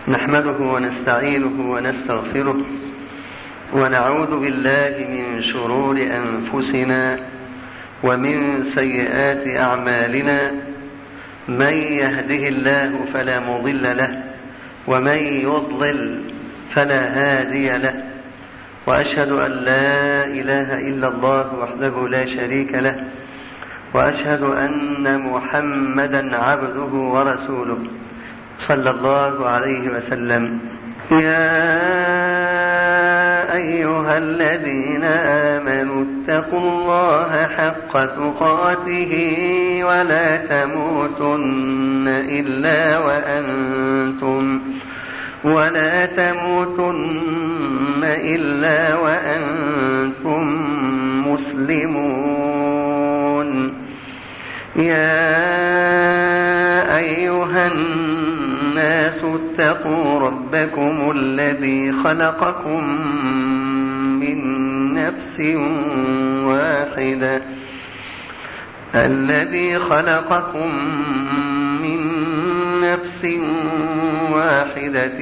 نحمده ونستعينه ونستغفره ونعوذ بالله من شرور أنفسنا ومن سيئات أعمالنا. من يهده الله فلا مضل له ومن يضلل فلا هادي له، وأشهد أن لا إله إلا الله وحده لا شريك له، وأشهد أن محمدا عبده ورسوله صلى الله عليه وسلم. يا أيها الذين آمنوا اتقوا الله حق تقاته ولا تموتن إلا وأنتم مسلمون. يا أيها الناس اتقوا ربكم الذي خلقكم من نفس واحدة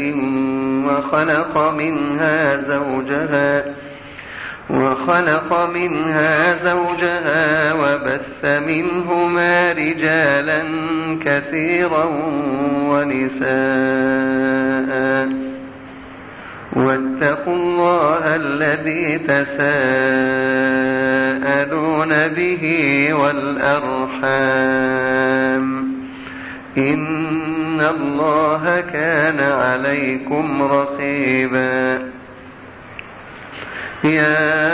وخلق منها زوجها وبث منهما رجالا كثيرا ونساء، واتقوا الله الذي تساءلون به والأرحام، إن الله كان عليكم رقيبا. يا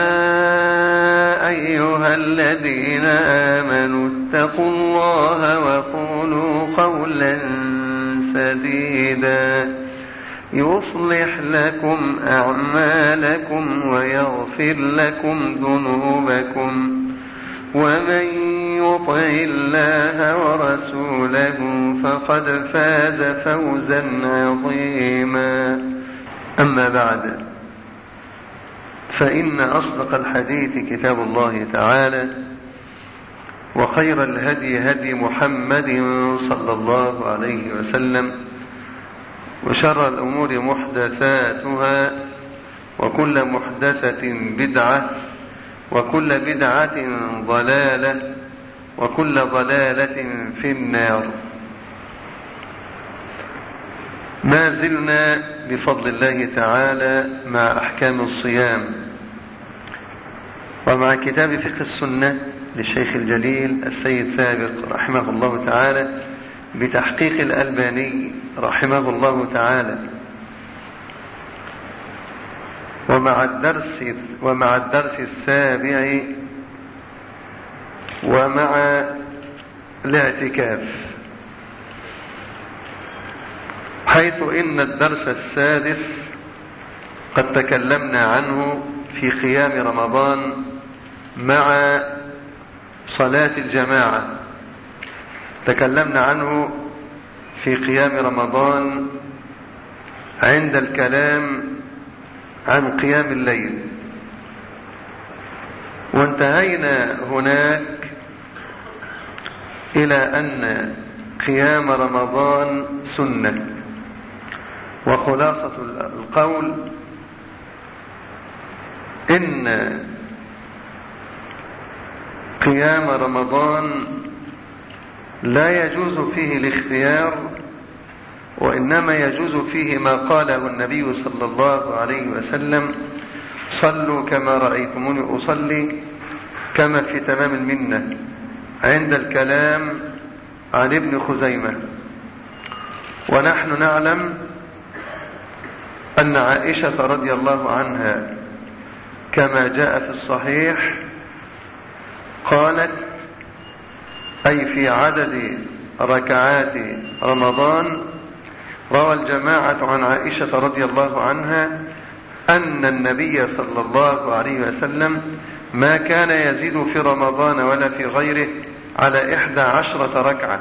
أيها الذين آمنوا اتقوا الله وقولوا قولا سديدا يصلح لكم أعمالكم ويغفر لكم ذنوبكم، ومن يطع الله ورسوله فقد فاز فوزا عظيما. أما بعد، فإن أصدق الحديث كتاب الله تعالى، وخير الهدي هدي محمد صلى الله عليه وسلم، وشر الأمور محدثاتها، وكل محدثة بدعة، وكل بدعة ضلالة، وكل ضلالة في النار. ما زلنا بفضل الله تعالى مع أحكام الصيام، ومع كتاب فقه السنة للشيخ الجليل السيد سابق رحمه الله تعالى بتحقيق الألباني رحمه الله تعالى، ومع الدرس السابع ومع الاعتكاف، حيث إن الدرس السادس قد تكلمنا عنه في قيام رمضان مع صلاة الجماعة. تكلمنا عنه في قيام رمضان عند الكلام عن قيام الليل، وانتهينا هناك إلى أن قيام رمضان سنة، وخلاصة القول إن قيام رمضان لا يجوز فيه الاختيار، وإنما يجوز فيه ما قاله النبي صلى الله عليه وسلم: صلوا كما رأيتموني أصلي، كما في تمام المنة عند الكلام عن ابن خزيمة. ونحن نعلم أن عائشة رضي الله عنها كما جاء في الصحيح قالت: أي في عدد ركعات رمضان، روى الجماعة عن عائشة رضي الله عنها أن النبي صلى الله عليه وسلم ما كان يزيد في رمضان ولا في غيره على 11 ركعة.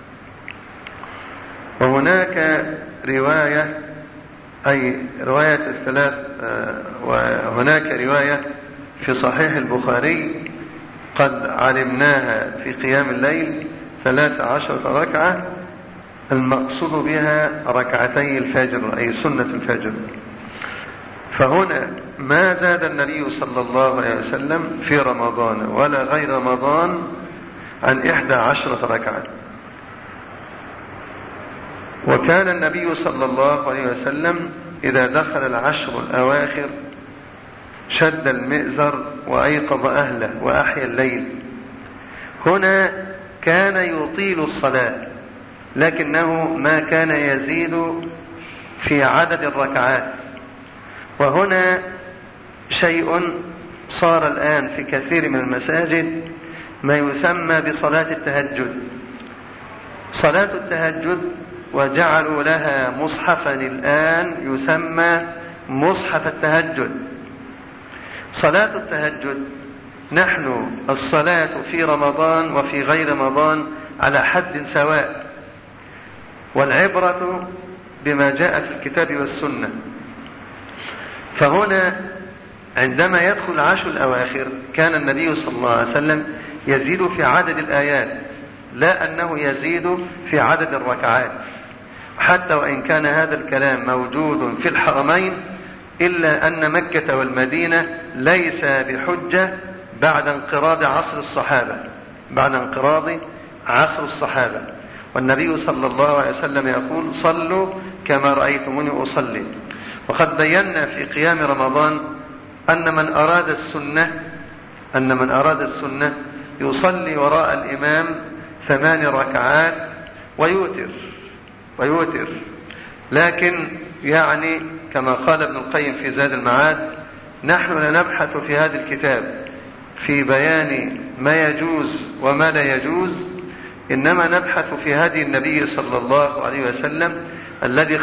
وهناك رواية، أي رواية الثلاث، وهناك رواية في صحيح البخاري قد علمناها في قيام الليل 13 ركعة، المقصود بها ركعتي الفجر أي سنة الفجر. فهنا ما زاد النبي صلى الله عليه وسلم في رمضان ولا غير رمضان عن 11 ركعة. وكان النبي صلى الله عليه وسلم إذا دخل العشر الأواخر شد المئزر وأيقظ أهله وأحيا الليل. هنا كان يطيل الصلاة لكنه ما كان يزيد في عدد الركعات. وهنا شيء صار الآن في كثير من المساجد ما يسمى بصلاة التهجد. صلاة التهجد وجعلوا لها مصحفا الآن يسمى مصحف التهجد. صلاة التهجد نحن الصلاة في رمضان وفي غير رمضان على حد سواء، والعبرة بما جاء في الكتاب والسنة. فهنا عندما يدخل العشر الأواخر كان النبي صلى الله عليه وسلم يزيد في عدد الآيات لا أنه يزيد في عدد الركعات، حتى وإن كان هذا الكلام موجود في الحرمين إلا أن مكة والمدينة ليس بحجة بعد انقراض عصر الصحابة. والنبي صلى الله عليه وسلم يقول صلوا كما رأيتموني أصلي. وقد بينا في قيام رمضان أن من أراد السنة يصلي وراء الإمام 8 ركعات ويوتر. لكن يعني كما قال ابن القيم في زاد المعاد نحن لا نبحث في هذا الكتاب في بيان ما يجوز وما لا يجوز، إنما نبحث في هدي النبي صلى الله عليه وسلم الذي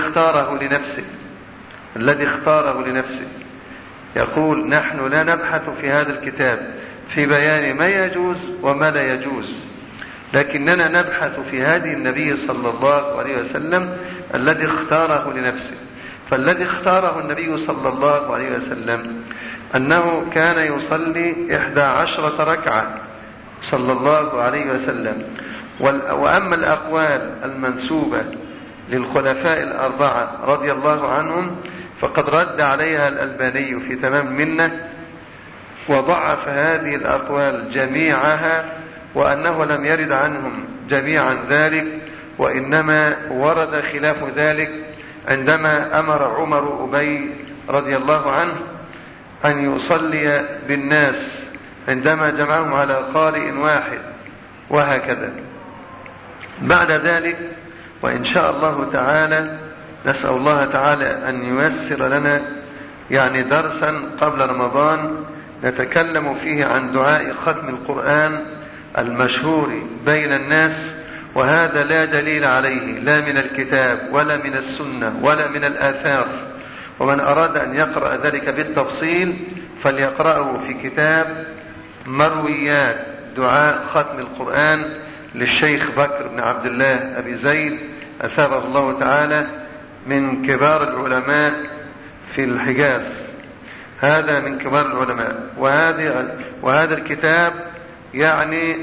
اختاره لنفسه. يقول نحن لا نبحث في هذا الكتاب في بيان ما يجوز وما لا يجوز، لكننا نبحث في هدي النبي صلى الله عليه وسلم الذي اختاره لنفسه. فالذي اختاره النبي صلى الله عليه وسلم أنه كان يصلي 11 ركعة صلى الله عليه وسلم. وأما الأقوال المنسوبة للخلفاء الأربعة رضي الله عنهم فقد رد عليها الألباني في تمام المنة وضعف هذه الأقوال جميعها، وأنه لم يرد عنهم جميعا ذلك، وإنما ورد خلاف ذلك عندما أمر عمر أبي رضي الله عنه أن يصلي بالناس عندما جمعهم على قارئ واحد وهكذا. بعد ذلك وإن شاء الله تعالى نسأل الله تعالى أن ييسر لنا يعني درسا قبل رمضان نتكلم فيه عن دعاء ختم القرآن المشهور بين الناس، وهذا لا دليل عليه لا من الكتاب ولا من السنة ولا من الآثار. ومن أراد أن يقرأ ذلك بالتفصيل فليقرأه في كتاب مرويات دعاء ختم القرآن للشيخ بكر بن عبد الله أبي زيد أثابه الله تعالى من كبار العلماء في الحجاز. هذا من كبار العلماء. وهذا الكتاب يعني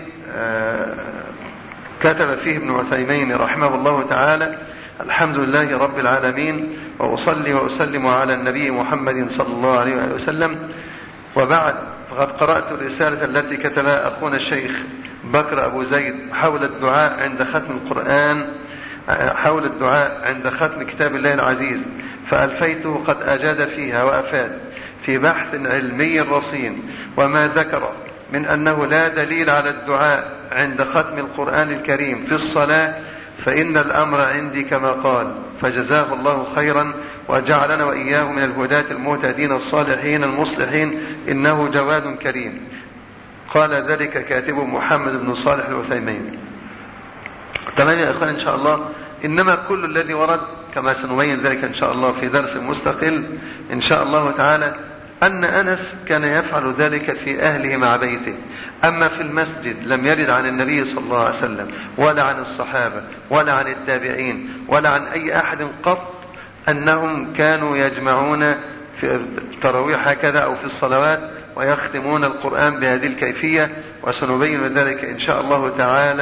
كتب فيه ابن عثيمين رحمه الله تعالى الحمد لله رب العالمين وأصلي وأسلم على النبي محمد صلى الله عليه وسلم. وبعد فقد قرأت الرسالة التي كتبها أخونا الشيخ بكر أبو زيد حول الدعاء عند ختم القرآن، حول الدعاء عند ختم كتاب الله العزيز، فألفيته قد أجاد فيها وأفاد في بحث علمي رصين، وما ذكر من أنه لا دليل على الدعاء عند ختم القرآن الكريم في الصلاة فإن الأمر عندي كما قال، فجزاه الله خيرا وجعلنا وإياه من الهداة المهتدين الصالحين المصلحين إنه جواد كريم. قال ذلك كاتب محمد بن صالح العثيمين. تمام يا إخوان إن شاء الله. إنما كل الذي ورد كما سنبين ذلك إن شاء الله في درس مستقل إن شاء الله تعالى أن أنس كان يفعل ذلك في أهله مع بيته. أما في المسجد لم يرد عن النبي صلى الله عليه وسلم ولا عن الصحابة ولا عن التابعين ولا عن أي أحد قط أنهم كانوا يجمعون في التراويح هكذا أو في الصلوات ويختمون القرآن بهذه الكيفية، وسنبين ذلك إن شاء الله تعالى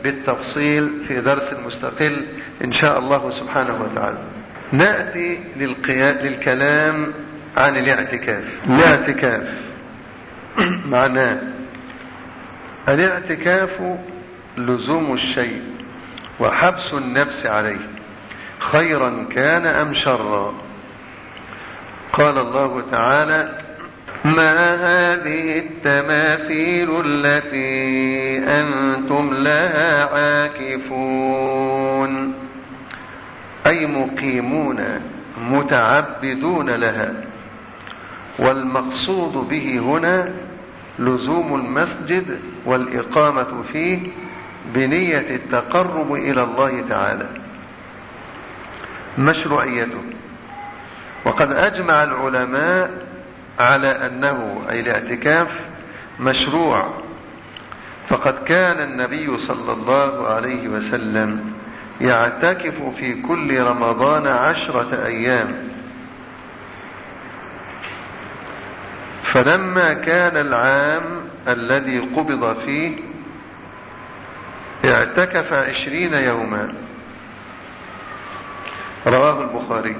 بالتفصيل في درس مستقل إن شاء الله سبحانه وتعالى. نأتي للكلام عن الاعتكاف. الاعتكاف معناه الاعتكاف لزوم الشيء وحبس النفس عليه خيرا كان أم شرا. قال الله تعالى: ما هذه التماثيل التي أنتم لها عاكفون، أي مقيمون متعبدون لها. والمقصود به هنا لزوم المسجد والإقامة فيه بنية التقرب إلى الله تعالى. مشروعيته، وقد أجمع العلماء على أنه أي الاعتكاف مشروع، فقد كان النبي صلى الله عليه وسلم يعتكف في كل رمضان 10 أيام. فلما كان العام الذي قبض فيه اعتكف 20 يوما، رواه البخاري.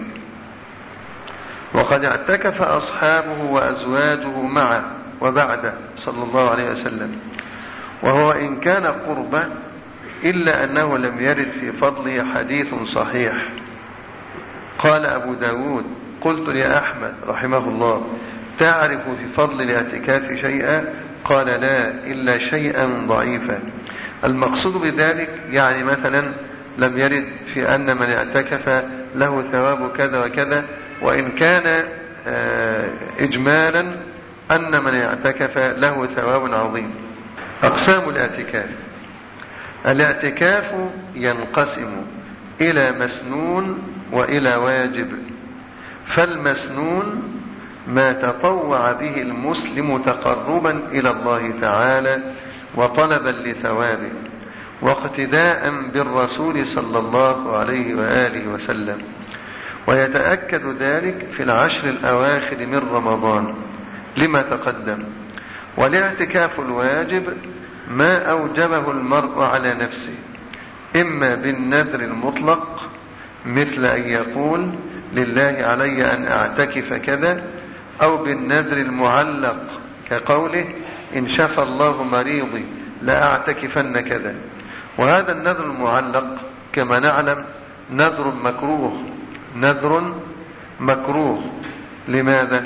وقد اعتكف أصحابه وأزواجه معه وبعده صلى الله عليه وسلم، وهو إن كان قربة إلا أنه لم يرد في فضله حديث صحيح. قال أبو داود: قلت لأحمد رحمه الله: تعرف في فضل الاعتكاف شيئا؟ قال: لا، إلا شيئا ضعيفا. المقصود بذلك يعني مثلا لم يرد في أن من اعتكف له ثواب كذا وكذا، وإن كان إجمالا أن من اعتكف له ثواب عظيم. أقسام الاعتكاف: الاعتكاف ينقسم إلى مسنون وإلى واجب. فالمسنون ما تطوع به المسلم تقربا إلى الله تعالى وطلبا لثوابه واقتداء بالرسول صلى الله عليه وآله وسلم، ويتأكد ذلك في العشر الأواخر من رمضان لما تقدم. والاعتكاف الواجب ما أوجبه المرء على نفسه، إما بالنذر المطلق مثل أن يقول: لله علي أن أعتكف كذا، أو بالنذر المعلق كقوله: إن شفى الله مريضي لأعتكفن كذا. وهذا النذر المعلق كما نعلم نذر مكروه. نذر مكروه. لماذا؟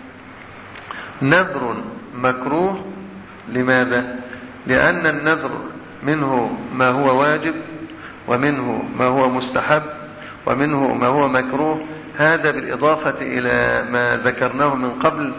نذر مكروه. لماذا؟ لأن النذر منه ما هو واجب، ومنه ما هو مستحب، ومنه ما هو مكروه. هذا بالإضافة إلى ما ذكرناه من قبل،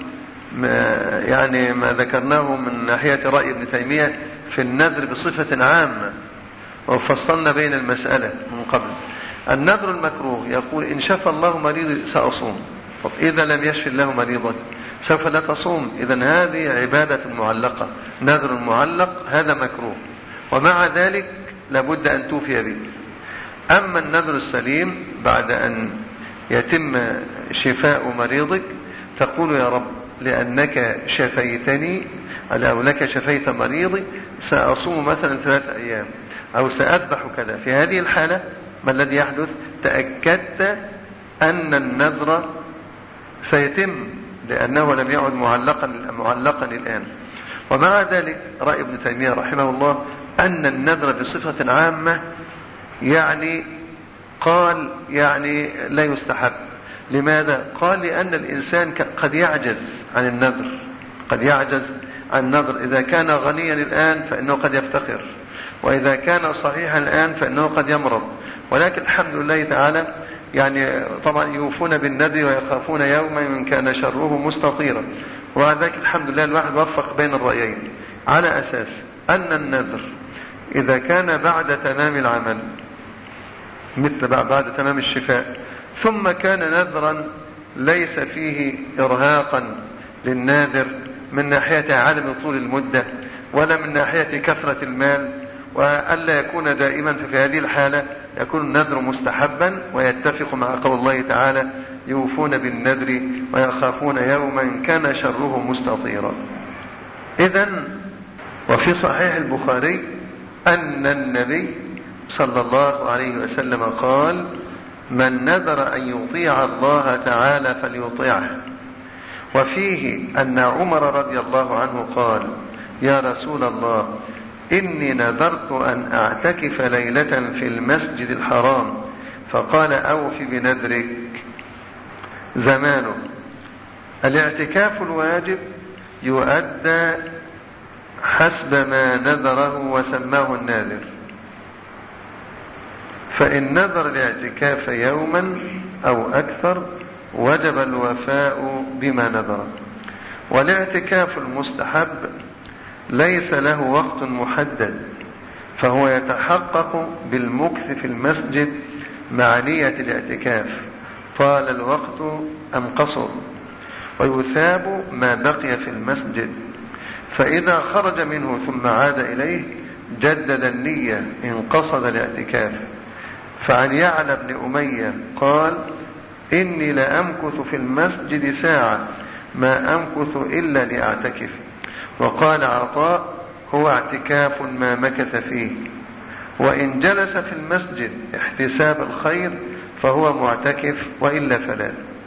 ما ذكرناه من ناحية رأي ابن تيمية في النذر بصفة عامة، وفصلنا بين المسألة من قبل. النذر المكروه يقول: إن شفى الله مريضي سأصوم. طب إذا لم يشفي الله مريضك سوف لا تصوم. إذن هذه عبادة معلقة، نذر معلق، هذا مكروه، ومع ذلك لابد أن توفي به. أما النذر السليم بعد أن يتم شفاء مريضك تقول: يا رب لأنك شفيتني أو لك شفيت مريضي سأصوم مثلا 3 أيام أو سأذبح كذا. في هذه الحالة ما الذي يحدث؟ تأكدت أن النذر سيتم، لأنه لم يعد معلقا الآن. ومع ذلك رأي ابن تيمية رحمه الله أن النذر بصفة عامة قال لا يستحب. لماذا؟ قال: لأن الإنسان قد يعجز عن النذر، قد يعجز عن النذر. إذا كان غنيا الآن فإنه قد يفتقر، وإذا كان صحيحا الآن فإنه قد يمرض. ولكن الحمد لله تعالى طبعا يوفون بالنذر ويخافون يوما كان شره مستطيرا. وذلك الحمد لله الواحد وفق بين الرأيين على أساس أن النذر إذا كان بعد تمام العمل، مثل بعد تمام الشفاء، ثم كان نذرا ليس فيه إرهاقا للناذر من ناحية عدم طول المدة ولا من ناحية كثرة المال، وألا يكون دائما، في هذه الحالة يكون النذر مستحبا ويتفق مع قول الله تعالى: يوفون بالنذر ويخافون يوما كان شره مستطيرا. إذن وفي صحيح البخاري أن النبي صلى الله عليه وسلم قال: من نذر أن يطيع الله تعالى فليطيعه. وفيه أن عمر رضي الله عنه قال: يا رسول الله، إني نذرت أن أعتكف ليلة في المسجد الحرام. فقال: أوف بنذرك. زمانه: الاعتكاف الواجب يؤدى حسب ما نذره وسماه الناذر، فإن نذر الاعتكاف يوما أو أكثر وجب الوفاء بما نذر. والاعتكاف المستحب ليس له وقت محدد، فهو يتحقق بالمكث في المسجد مع نية الاعتكاف، طال الوقت أم قصر، ويثاب ما بقي في المسجد. فإذا خرج منه ثم عاد إليه جدد النية إن قصد الاعتكاف. فعن يعلى بن أمية قال: إني لأمكث في المسجد ساعة ما أمكث إلا لأعتكف. وقال عطاء: هو اعتكاف ما مكث فيه. وإن جلس في المسجد احتساب الخير فهو معتكف، وإلا فلا.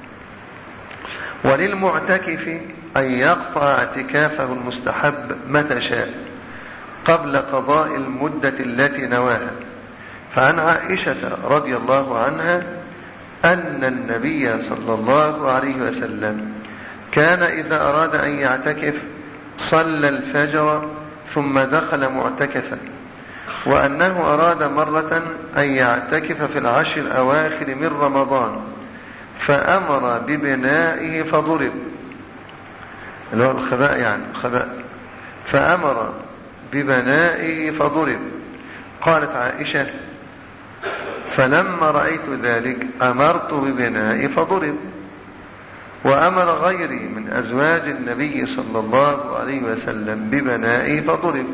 وللمعتكف أن يقطع اعتكافه المستحب متى شاء قبل قضاء المدة التي نواها. فعن عائشة رضي الله عنها أن النبي صلى الله عليه وسلم كان إذا أراد أن يعتكف صلى الفجر ثم دخل معتكفا، وأنه أراد مرة أن يعتكف في العشر الأواخر من رمضان فأمر ببنائه فضرب، اللي هو الخباء يعني الخباء، فأمر ببنائه فضرب. قالت عائشة: فلما رأيت ذلك أمرت ببنائي فضرب. وأمر غيري من أزواج النبي صلى الله عليه وسلم ببنائه فضرب.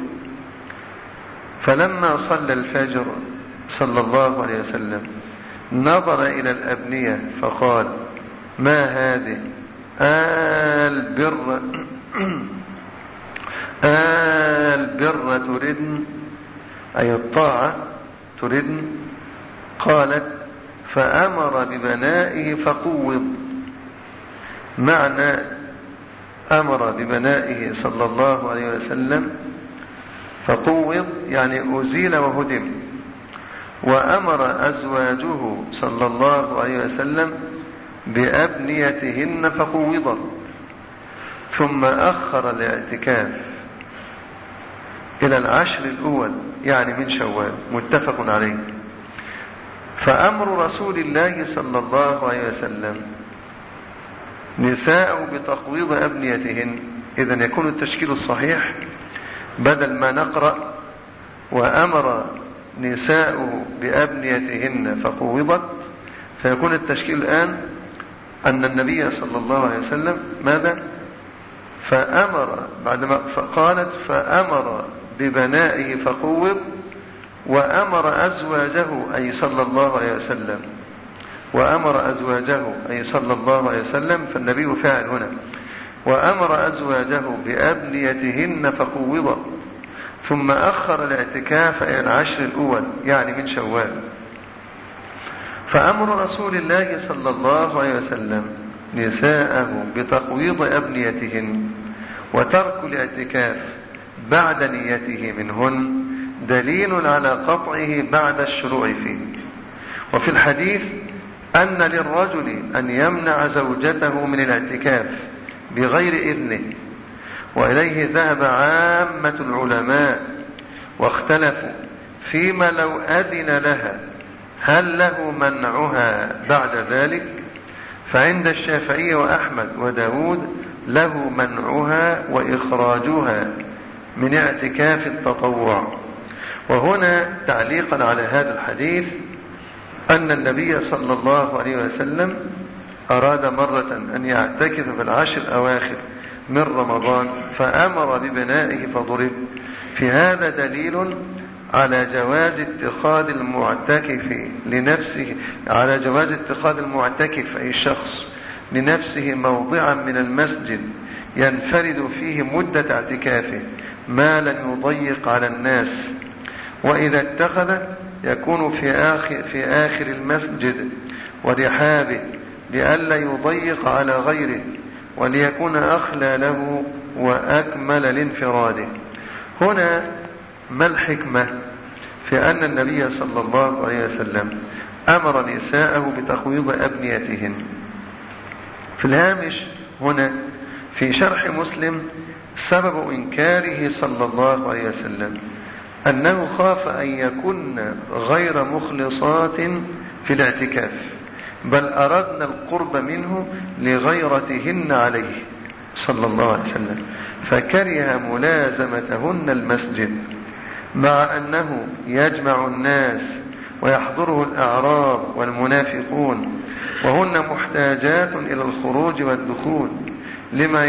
فلما صلى الفجر صلى الله عليه وسلم نظر إلى الأبنية فقال: ما هذه؟ البر تردن، أي الطاعة تردن؟ قالت: فأمر ببنائه فقوض. معنى أمر ببنائه صلى الله عليه وسلم فقوض يعني أزيل وهدم. وأمر أزواجه صلى الله عليه وسلم بأبنيتهن فقوضت، ثم أخر الاعتكاف إلى العشر الأول يعني من شوال، متفق عليه. فأمر رسول الله صلى الله عليه وسلم نساءه بتقويض أبنيتهن، إذن يكون التشكيل الصحيح بدل ما نقرأ وأمر نساءه بأبنيتهن فقوضت، فيكون التشكيل الآن أن النبي صلى الله عليه وسلم ماذا؟ فأمر بعدما قالت فأمر ببنائه فقوض، وأمر أزواجه أي صلى الله عليه وسلم، وأمر أزواجه أي صلى الله عليه وسلم، فالنبي فاعل هنا، وأمر أزواجه بأبنيتهن فقوضت، ثم أخر الاعتكاف إلى العشر الأول يعني من شوال. فأمر رسول الله صلى الله عليه وسلم نساءه بتقويض أبنيتهن وترك الاعتكاف بعد نيته منهن دليل على قطعه بعد الشروع فيه. وفي الحديث أن للرجل أن يمنع زوجته من الاعتكاف بغير إذنه، وإليه ذهب عامة العلماء، واختلفوا فيما لو أذن لها هل له منعها بعد ذلك؟ فعند الشافعي وأحمد وداود له منعها وإخراجها من اعتكاف التطوع. وهنا تعليقا على هذا الحديث أن النبي صلى الله عليه وسلم أراد مرة أن يعتكف في العشر الأواخر من رمضان فأمر ببنائه فضرب. في هذا دليل على جواز اتخاذ المعتكف لنفسه، على جواز اتخاذ المعتكف أي الشخص لنفسه موضعا من المسجد ينفرد فيه مدة اعتكافه ما لن يضيق على الناس. وإذا اتخذ يكون في آخر المسجد ورحابه لئلا يضيق على غيره وليكون أخلى له وأكمل لانفراده. هنا ما الحكمة في أن النبي صلى الله عليه وسلم أمر نساءه بتخويض أبنيتهن؟ في الهامش هنا في شرح مسلم سبب إنكاره صلى الله عليه وسلم أنه خاف أن يكن غير مخلصات في الاعتكاف، بل أردنا القرب منه لغيرتهن عليه صلى الله عليه وسلم، فكره ملازمتهن المسجد، مع أنه يجمع الناس ويحضره الأعراب والمنافقون وهن محتاجات إلى الخروج والدخول لما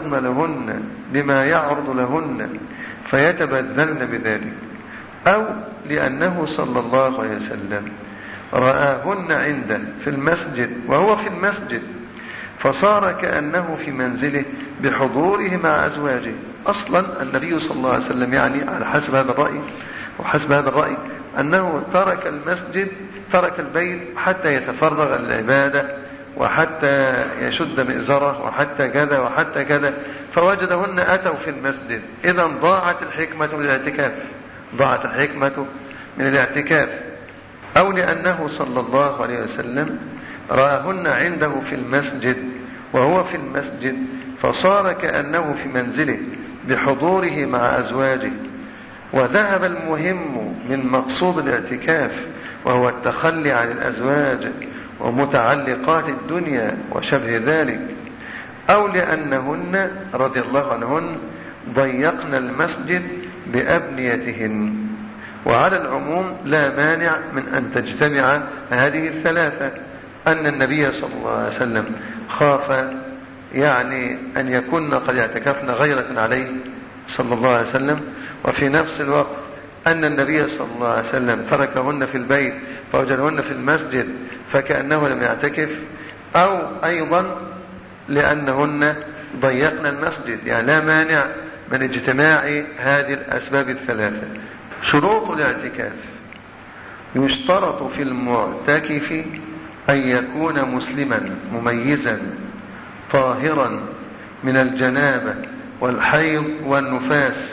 يعرض لهن فيتبذلن بذلك، أو لأنه صلى الله عليه وسلم رآهن عنده في المسجد وهو في المسجد فصار كأنه في منزله بحضوره مع أزواجه. أصلا النبي صلى الله عليه وسلم يعني على حسب هذا الرأي أنه ترك البيت حتى يتفرغ للعبادة وحتى يشد مئزره وحتى كذا وحتى كذا، فوجدهن أتوا في المسجد. إذا ضاعت الحكمة من الاعتكاف، أو لأنه صلى الله عليه وسلم رآهن عنده في المسجد وهو في المسجد فصار كأنه في منزله بحضوره مع أزواجه، وذهب المهم من مقصود الاعتكاف وهو التخلي عن الأزواج ومتعلقات الدنيا وشبه ذلك، أو لأنهن رضي الله عنهن ضيقن المسجد بأبنيتهن. وعلى العموم لا مانع من أن تجتمع هذه الثلاثة، أن النبي صلى الله عليه وسلم خاف يعني أن يكون قد اعتكفن غيرة عليه صلى الله عليه وسلم، وفي نفس الوقت أن النبي صلى الله عليه وسلم تركهن في البيت فوجدهن في المسجد فكأنه لم يعتكف، أو أيضا لأنهن ضيقن المسجد، يعني لا مانع من اجتماع هذه الأسباب الثلاثة. شروط الاعتكاف: يشترط في المعتكف أن يكون مسلما مميزا طاهرا من الجنابة والحيض والنفاس.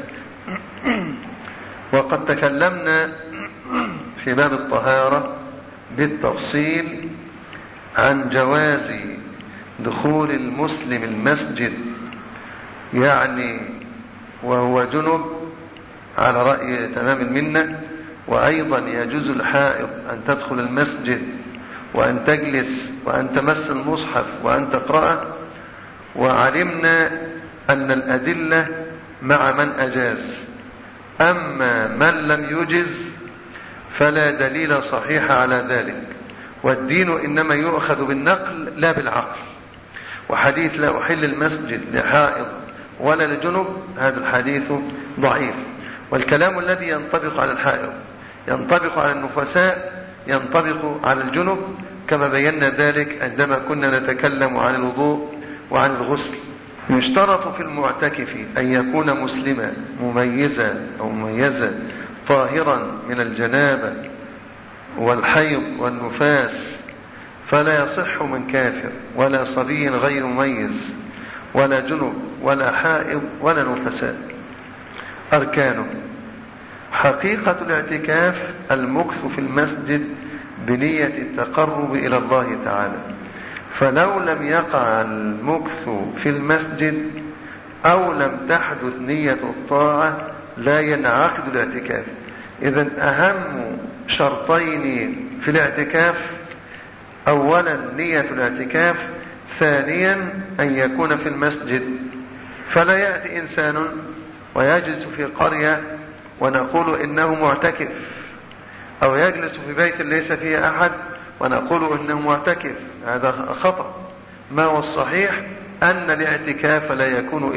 وقد تكلمنا في باب الطهارة بالتفصيل عن جواز دخول المسلم المسجد يعني وهو جنب على رأي تمام المنة، وأيضا يجوز الحائض أن تدخل المسجد وأن تجلس وأن تمس المصحف وأن تقرأه. وعلمنا أن الأدلة مع من أجاز، أما من لم يجز فلا دليل صحيح على ذلك، والدين إنما يؤخذ بالنقل لا بالعقل. وحديث لا أحل المسجد لحائض ولا لجنب هذا الحديث ضعيف، والكلام الذي ينطبق على الحائض ينطبق على النفساء ينطبق على الجنب، كما بينا ذلك عندما كنا نتكلم عن الوضوء وعن الغسل. يشترط في المعتكف أن يكون مسلما مميزا طاهرا من الجنابة والحيض والنفاس، فلا يصح من كافر ولا صبي غير مميز ولا جنب ولا حائض ولا نفساء. أركانه: حقيقة الاعتكاف المكث في المسجد بنية التقرب إلى الله تعالى، فلو لم يقع المكث في المسجد أو لم تحدث نية الطاعة لا ينعقد الاعتكاف. إذن أهم شرطين في الاعتكاف: أولا نية الاعتكاف، ثانيا أن يكون في المسجد. فلا يأتي إنسان ويجلس في قرية ونقول إنه معتكف، أو يجلس في بيت ليس فيه أحد ونقول إنه معتكف، هذا خطأ. ما هو الصحيح أن الاعتكاف لا يكون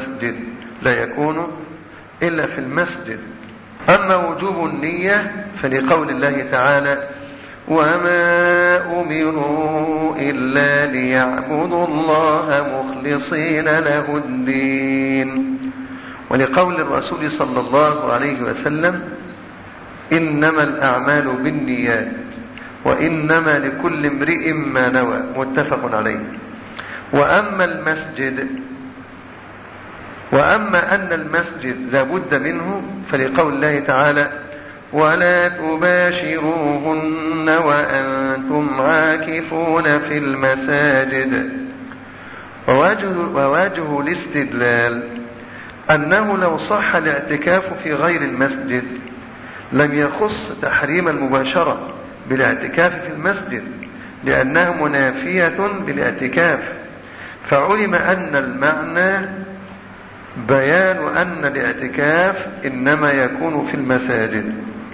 إلا في المسجد. أما وجوب النية فلقول الله تعالى: وما أمروا إلا ليعبدوا الله مخلصين له الدين. ولقول الرسول صلى الله عليه وسلم: إنما الأعمال بالنيات وإنما لكل امرئ ما نوى، متفق عليه. وأما أن المسجد لا بد منه فلقول الله تعالى: ولا تباشروهن وأنتم عاكفون في المساجد. وواجه الاستدلال أنه لو صح الاعتكاف في غير المسجد لم يخص تحريم المباشرة بالاعتكاف في المسجد، لأنها منافية بالاعتكاف، فعلم أن المعنى بيان أن الاعتكاف إنما يكون في المساجد.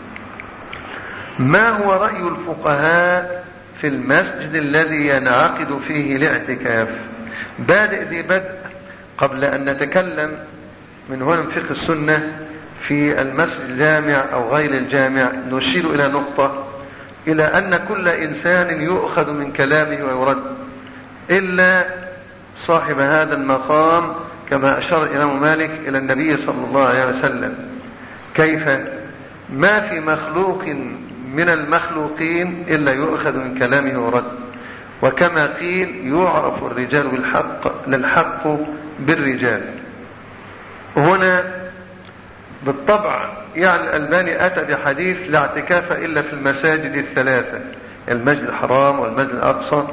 ما هو رأي الفقهاء في المسجد الذي ينعقد فيه الاعتكاف؟ بادئ ذي بدء قبل أن نتكلم من هنا من فقه السنة في المسجد الجامع أو غير الجامع، نشير إلى نقطة، إلى أن كل إنسان يؤخذ من كلامه ويرد إلا صاحب هذا المقام، كما أشار الإمام مالك إلى النبي صلى الله عليه وسلم. كيف؟ ما في مخلوق من المخلوقين إلا يؤخذ من كلامه ورد، وكما قيل: يعرف الرجال بالحق للحق بالرجال. هنا بالطبع يعني الألباني أتى بحديث: لا اعتكاف إلا في المساجد الثلاثة، المسجد الحرام والمسجد الأقصى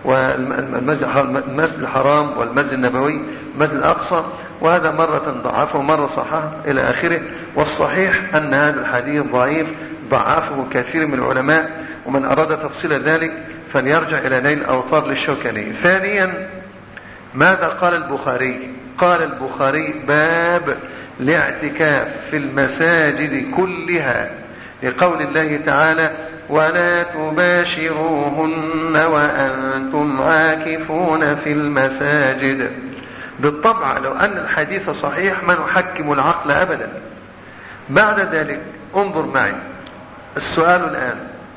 والمسجد الحرام والمسجد النبوي المسجد الأقصى، وهذا مرة ضعفه ومرة صححه إلى آخره. والصحيح أن هذا الحديث ضعيف، ضعفه كثير من العلماء، ومن أراد تفصيل ذلك فليرجع إلى نيل الأوطار للشوكاني. ثانيا، ماذا قال البخاري؟ قال البخاري: باب الاعتكاف في المساجد كلها، لقول الله تعالى: ولا تباشروهن وأنتم عاكفون في المساجد. بالطبع لو أن الحديث صحيح ما نحكم العقل أبدا. بعد ذلك انظر معي السؤال الآن: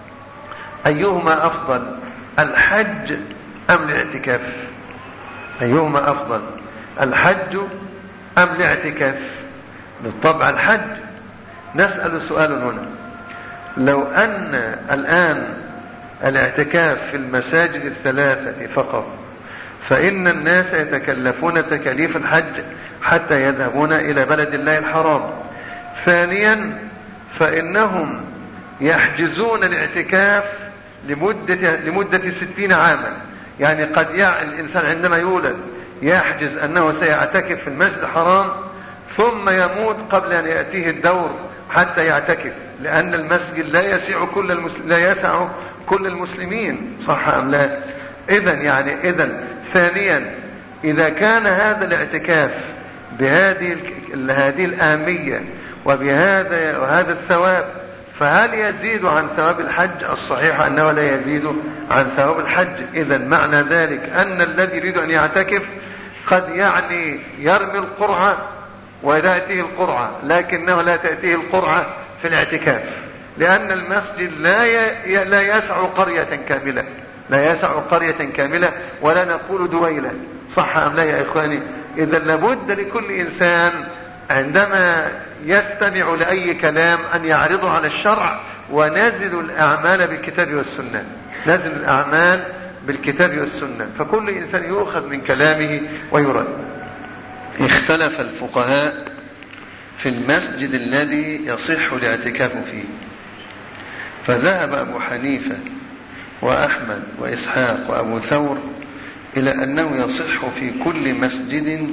أيهما أفضل، الحج أم الاعتكاف؟ أيهما أفضل، الحج أم الاعتكاف؟ بالطبع الحج. نسأل سؤال هنا: لو أن الآن الاعتكاف في المساجد الثلاثة فقط، فإن الناس يتكلفون تكاليف الحج حتى يذهبون إلى بلد الله الحرام. ثانيا، فإنهم يحجزون الاعتكاف لمدة 60 عاما. يعني قد الإنسان عندما يولد يحجز أنه سيعتكف في المسجد الحرام، ثم يموت قبل أن يأتيه الدور حتى يعتكف، لأن المسجد لا يسع كل المسلمين، صح أم لا؟ إذن ثانيا، إذا كان هذا الاعتكاف بهذه الآمية وهذا الثواب، فهل يزيد عن ثواب الحج؟ الصحيح أنه لا يزيد عن ثواب الحج. إذن معنى ذلك أن الذي يريد أن يعتكف قد يرمي القرعة وتأتيه القرعة، لكنه لا تأتيه القرعة في الاعتكاف، لأن المسجد لا يسع قرية كاملة، لا يسع قرية كاملة، ولا نقول دويلة، صح أم لا يا إخواني؟ إذا لابد لكل إنسان عندما يستمع لأي كلام أن يعرضه على الشرع، ونزل الأعمال بالكتاب والسنة، نزل الأعمال بالكتاب والسنة، فكل إنسان يؤخذ من كلامه ويرد. اختلف الفقهاء في المسجد الذي يصح الاعتكاف فيه، فذهب أبو حنيفة وأحمد وإسحاق وأبو ثور إلى أنه يصح في كل مسجد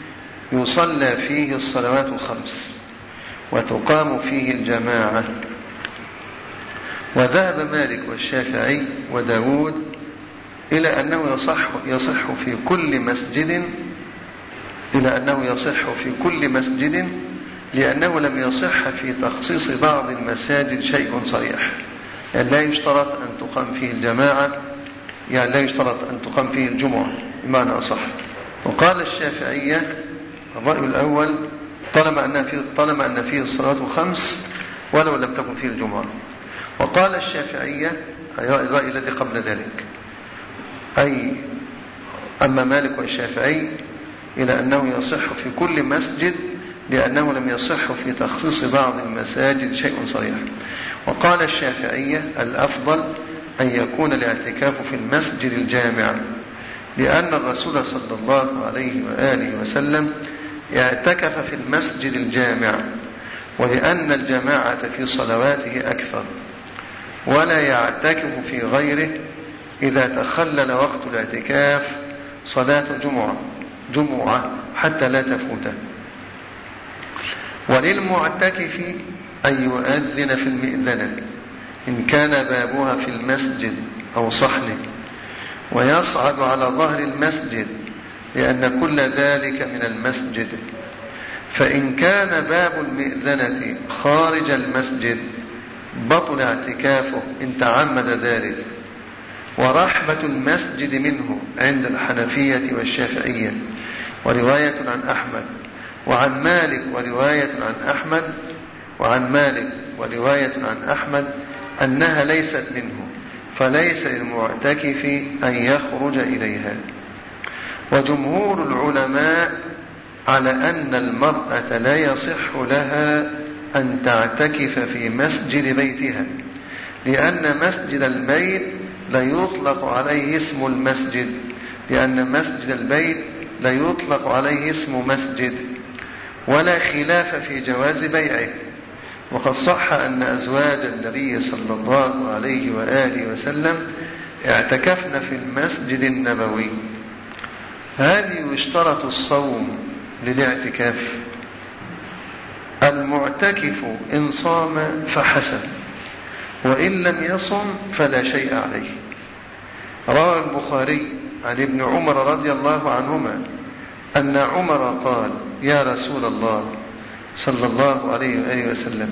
يصلى فيه الصلوات الخمس وتقام فيه الجماعة. وذهب مالك والشافعي وداود إلى أنه يصح في كل مسجد لأنه لم يصح في تخصيص بعض المساجد شيء صريح، يعني لا يشترط أن تقام فيه الجماعة، يعني لا يشترط أن تقام فيه الجمعة بمعنى أصح. وقال الشافعية الرأي الأول: طالما أن فيه الصلاة خمس ولو لم تكن فيه الجمعة. وقال الشافعية الرأي الذي قبل ذلك، أما مالك والشافعي إلى أنه يصح في كل مسجد لأنه لم يصح في تخصيص بعض المساجد شيء صريح. وقال الشافعية الأفضل أن يكون الاعتكاف في المسجد الجامع، لأن الرسول صلى الله عليه وآله وسلم اعتكف في المسجد الجامع، ولأن الجماعة في صلواته أكثر، ولا يعتكف في غيره إذا تخلل وقت الاعتكاف صلاة جمعة حتى لا تفوته. وللمعتكف أن يؤذن في المئذنة إن كان بابها في المسجد أو صحنه، ويصعد على ظهر المسجد لأن كل ذلك من المسجد. فإن كان باب المئذنة خارج المسجد بطل اعتكافه إن تعمد ذلك. ورحبة المسجد منه عند الحنفية والشافعية، ورواية عن أحمد وعن مالك ورواية عن أحمد أنها ليست منه، فليس للمعتكف أن يخرج إليها. وجمهور العلماء على أن المرأة لا يصح لها أن تعتكف في مسجد بيتها، لأن مسجد البيت لا يطلق عليه اسم المسجد، لأن مسجد البيت لا يطلق عليه اسم مسجد، ولا خلاف في جواز بيعه. وقد صح أن أزواج النبي صلى الله عليه وآله وسلم اعتكفن في المسجد النبوي. هل يشترط الصوم للاعتكاف؟ المعتكف إن صام فحسن، وإن لم يصم فلا شيء عليه. روى البخاري عن ابن عمر رضي الله عنهما أن عمر قال: يا رسول الله صلى الله عليه وآله وسلم،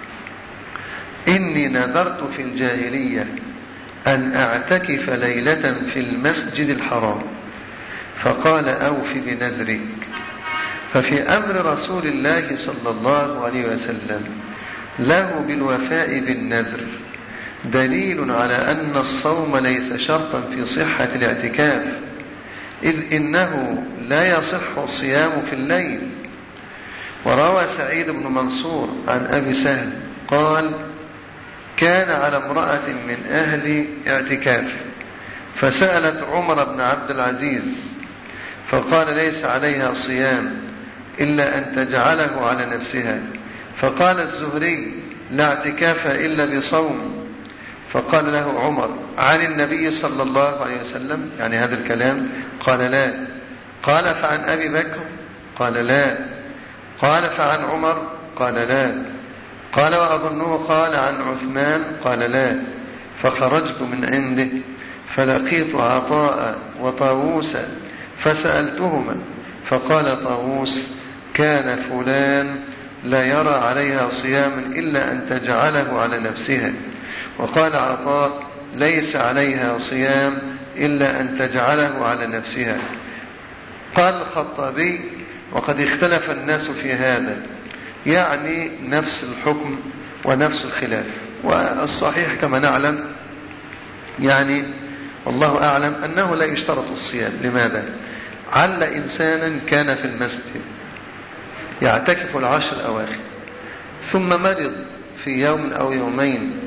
إني نذرت في الجاهلية أن أعتكف ليلة في المسجد الحرام. فقال: أوف بنذرك. ففي أمر رسول الله صلى الله عليه وسلم له بالوفاء بالنذر دليل على أن الصوم ليس شرطا في صحة الاعتكاف، إذ إنه لا يصح الصيام في الليل. وروى سعيد بن منصور عن أبي سهل قال: كان على امرأة من أهل اعتكاف فسألت عمر بن عبد العزيز فقال: ليس عليها صيام إلا أن تجعله على نفسها. فقال الزهري: لا اعتكاف إلا بصوم. فقال له عمر: عن النبي صلى الله عليه وسلم يعني هذا الكلام؟ قال: لا. قال: فعن أبي بكر؟ قال: لا. قال: فعن عمر؟ قال: لا. قال: وأظنه قال عن عثمان؟ قال: لا. فخرجت من عنده فلقيت عطاء وطاووس فسألتهما، فقال طاووس: كان فلان لا يرى عليها صياما إلا أن تجعله على نفسها. وقال عطاء: ليس عليها صيام إلا أن تجعله على نفسها. قال الخطابي: وقد اختلف الناس في هذا، يعني نفس الحكم ونفس الخلاف. والصحيح كما نعلم يعني والله أعلم أنه لا يشترط الصيام. لماذا؟ عل إنسانا كان في المسجد يعتكف 10 الأواخر ثم مرض في يوم أو يومين،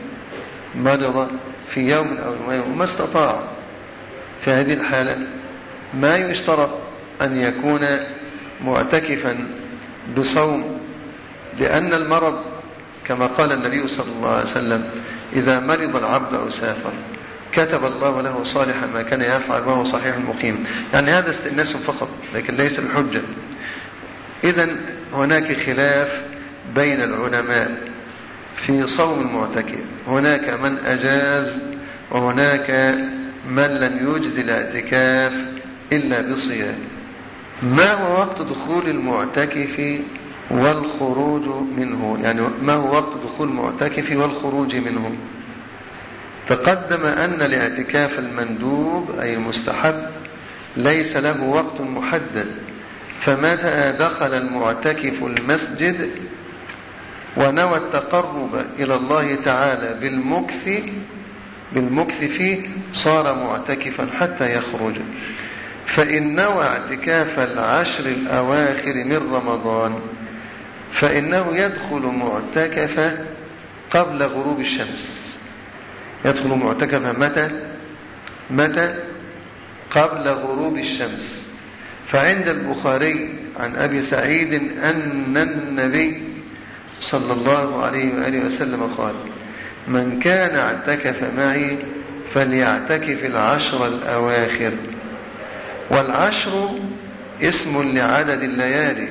وما استطاع، في هذه الحالة ما يشترط أن يكون معتكفا بصوم، لأن المرض كما قال النبي صلى الله عليه وسلم: إذا مرض العبد أو سافر كتب الله له صالح ما كان يفعل وهو صحيح مقيم. يعني هذا استئناس فقط لكن ليس الحجة. إذن هناك خلاف بين العلماء في صوم المعتكف، هناك من أجاز وهناك من لم يجز الاعتكاف إلا بصيام. ما هو وقت دخول المعتكف والخروج منه؟ يعني ما هو وقت دخول المعتكف والخروج منه؟ تقدم أن الاعتكاف المندوب أي المستحب ليس له وقت محدد، فمتى دخل المعتكف المسجد ونوى التقرب إلى الله تعالى بالمكث فيه صار معتكفا حتى يخرج. فإن نوى اعتكاف 10 الأواخر من رمضان فإنه يدخل معتكفا قبل غروب الشمس. يدخل معتكفا متى؟ قبل غروب الشمس. فعند البخاري عن أبي سعيد أن النبي صلى الله عليه وآله وسلم قال: من كان اعتكف معي فليعتكف العشر الأواخر. والعشر اسم لعدد الليالي،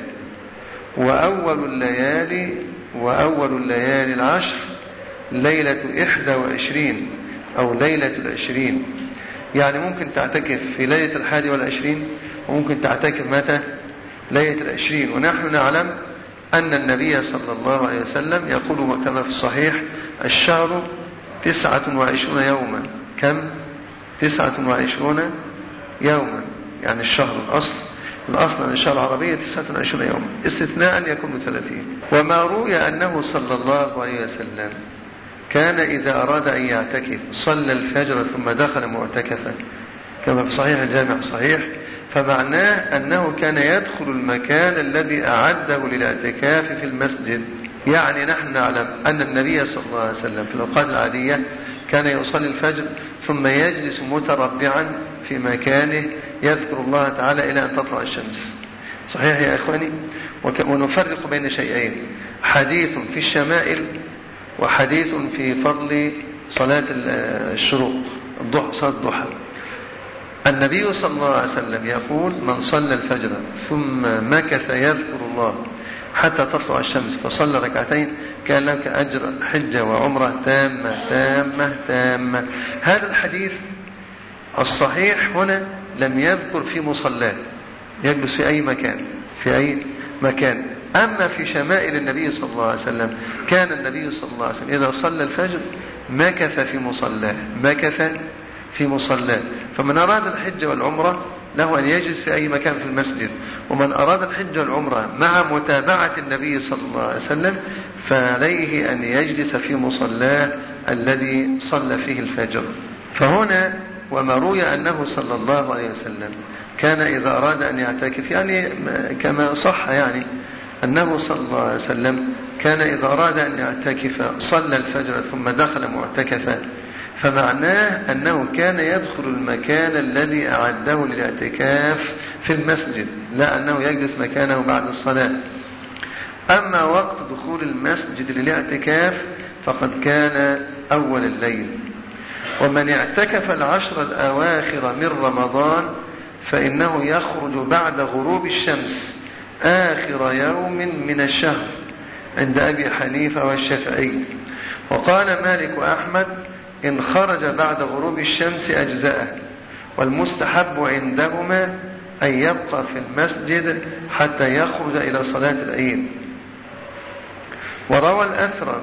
وأول الليالي العشر ليلة 21 أو ليلة 20. يعني ممكن تعتكف في ليلة 21 وممكن تعتكف متى؟ ليلة 20. ونحن نعلم أن النبي صلى الله عليه وسلم يقول كما في الصحيح: الشهر 29 يوما. كم؟ 29 يوما. يعني الشهر الأصل أن الشهر العربية 29 يوما، استثناء أن يكون 30. وما روي أنه صلى الله عليه وسلم كان إذا أراد أن يعتكف صلى الفجر ثم دخل معتكفا كما في صحيح الجامع الصحيح، فمعناه أنه كان يدخل المكان الذي أعده للاعتكاف في المسجد. يعني نحن نعلم أن النبي صلى الله عليه وسلم في الأوقات العادية كان يصلي الفجر ثم يجلس متربعا في مكانه يذكر الله تعالى إلى أن تطلع الشمس. صحيح يا إخواني؟ ونفرق بين شيئين: حديث في الشمائل وحديث في فضل صلاة الشروق، صلاة الضحى. النبي صلى الله عليه وسلم يقول: من صلى الفجر ثم مكث يذكر الله حتى تطلع الشمس فصلى ركعتين كان له كأجر حجة وعمرة تامة تامة تامة. هذا الحديث الصحيح هنا لم يذكر في مصلاه يجلس في أي مكان. أما في شمائل النبي صلى الله عليه وسلم كان النبي صلى الله عليه وسلم إذا صلى الفجر مكث في مصلاه. فمن أراد الحج والعمرة له أن يجلس في أي مكان في المسجد، ومن أراد الحج والعمرة مع متابعة النبي صلى الله عليه وسلم فعليه أن يجلس في مصلاه الذي صلى فيه الفجر. فهنا وما روي أنه صلى الله عليه وسلم كان إذا أراد أن يعتكف، يعني كما صح يعني أنه صلى الله عليه وسلم كان إذا أراد أن يعتكف صلى الفجر ثم دخل معتكفا، فمعناه أنه كان يدخل المكان الذي أعده للاعتكاف في المسجد، لا أنه يجلس مكانه بعد الصلاة. أما وقت دخول المسجد للاعتكاف فقد كان أول الليل. ومن اعتكف العشر الأواخر من رمضان فإنه يخرج بعد غروب الشمس آخر يوم من الشهر عند أبي حنيفة والشافعي. وقال مالك وأحمد: إن خرج بعد غروب الشمس أجزأه، والمستحب عندهما أن يبقى في المسجد حتى يخرج إلى صلاة العيد. وروى الأثر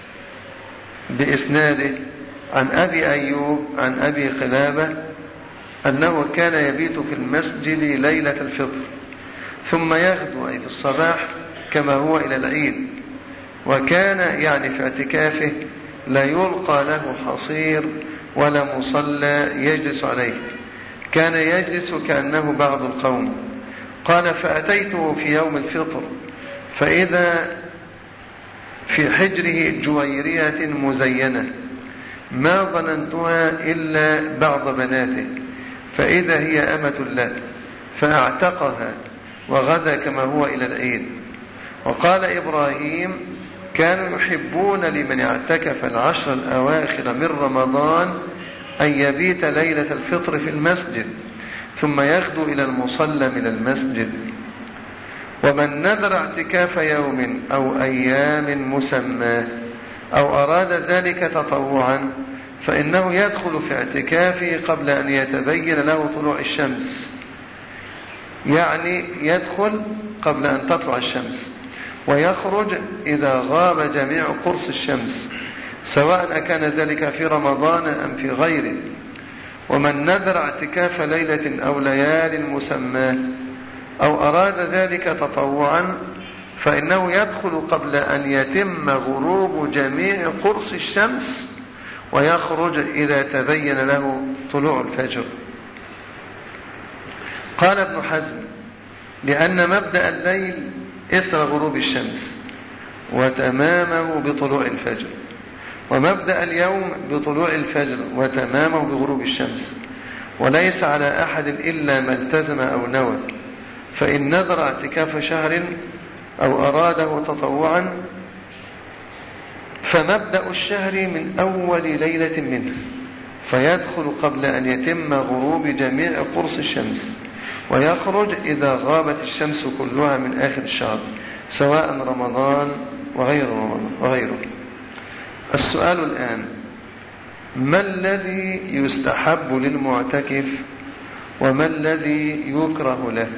بإسناده عن أبي أيوب عن أبي قلابة أنه كان يبيت في المسجد ليلة الفطر ثم يغدو أي في الصباح كما هو إلى العيد. وكان يعني في اعتكافه لا يلقى له حصير ولا مصلى يجلس عليه، كان يجلس كأنه بعض القوم. قال: فأتيته في يوم الفطر فإذا في حجره جويرية مزينة ما ظننتها إلا بعض بناته، فإذا هي أمة له، فأعتقها وغدا كما هو إلى العيد. وقال إبراهيم: كانوا يحبون لمن اعتكف العشر الأواخر من رمضان أن يبيت ليلة الفطر في المسجد ثم يغدو إلى المصلى من المسجد. ومن نذر اعتكاف يوم أو أيام مسماه أو أراد ذلك تطوعا فإنه يدخل في اعتكافه قبل أن يتبين له طلوع الشمس، يعني يدخل قبل أن تطلع الشمس ويخرج إذا غاب جميع قرص الشمس، سواء أكان ذلك في رمضان أم في غيره. ومن نذر اعتكاف ليلة أو ليال مسماه أو أراد ذلك تطوعا فإنه يدخل قبل أن يتم غروب جميع قرص الشمس ويخرج إذا تبين له طلوع الفجر. قال ابن حزم: لأن مبدأ الليل إثر غروب الشمس، وتمامه بطلوع الفجر، ومبدأ اليوم بطلوع الفجر وتمامه بغروب الشمس، وليس على أحد إلا ما التزم أو نوى، فإن نذر اعتكاف شهر أو أراده تطوعا فمبدأ الشهر من أول ليلة منه، فيدخل قبل أن يتم غروب جميع قرص الشمس، ويخرج إذا غابت الشمس كلها من آخر الشهر، سواء رمضان وغيره. السؤال الآن: ما الذي يستحب للمعتكف وما الذي يكره له؟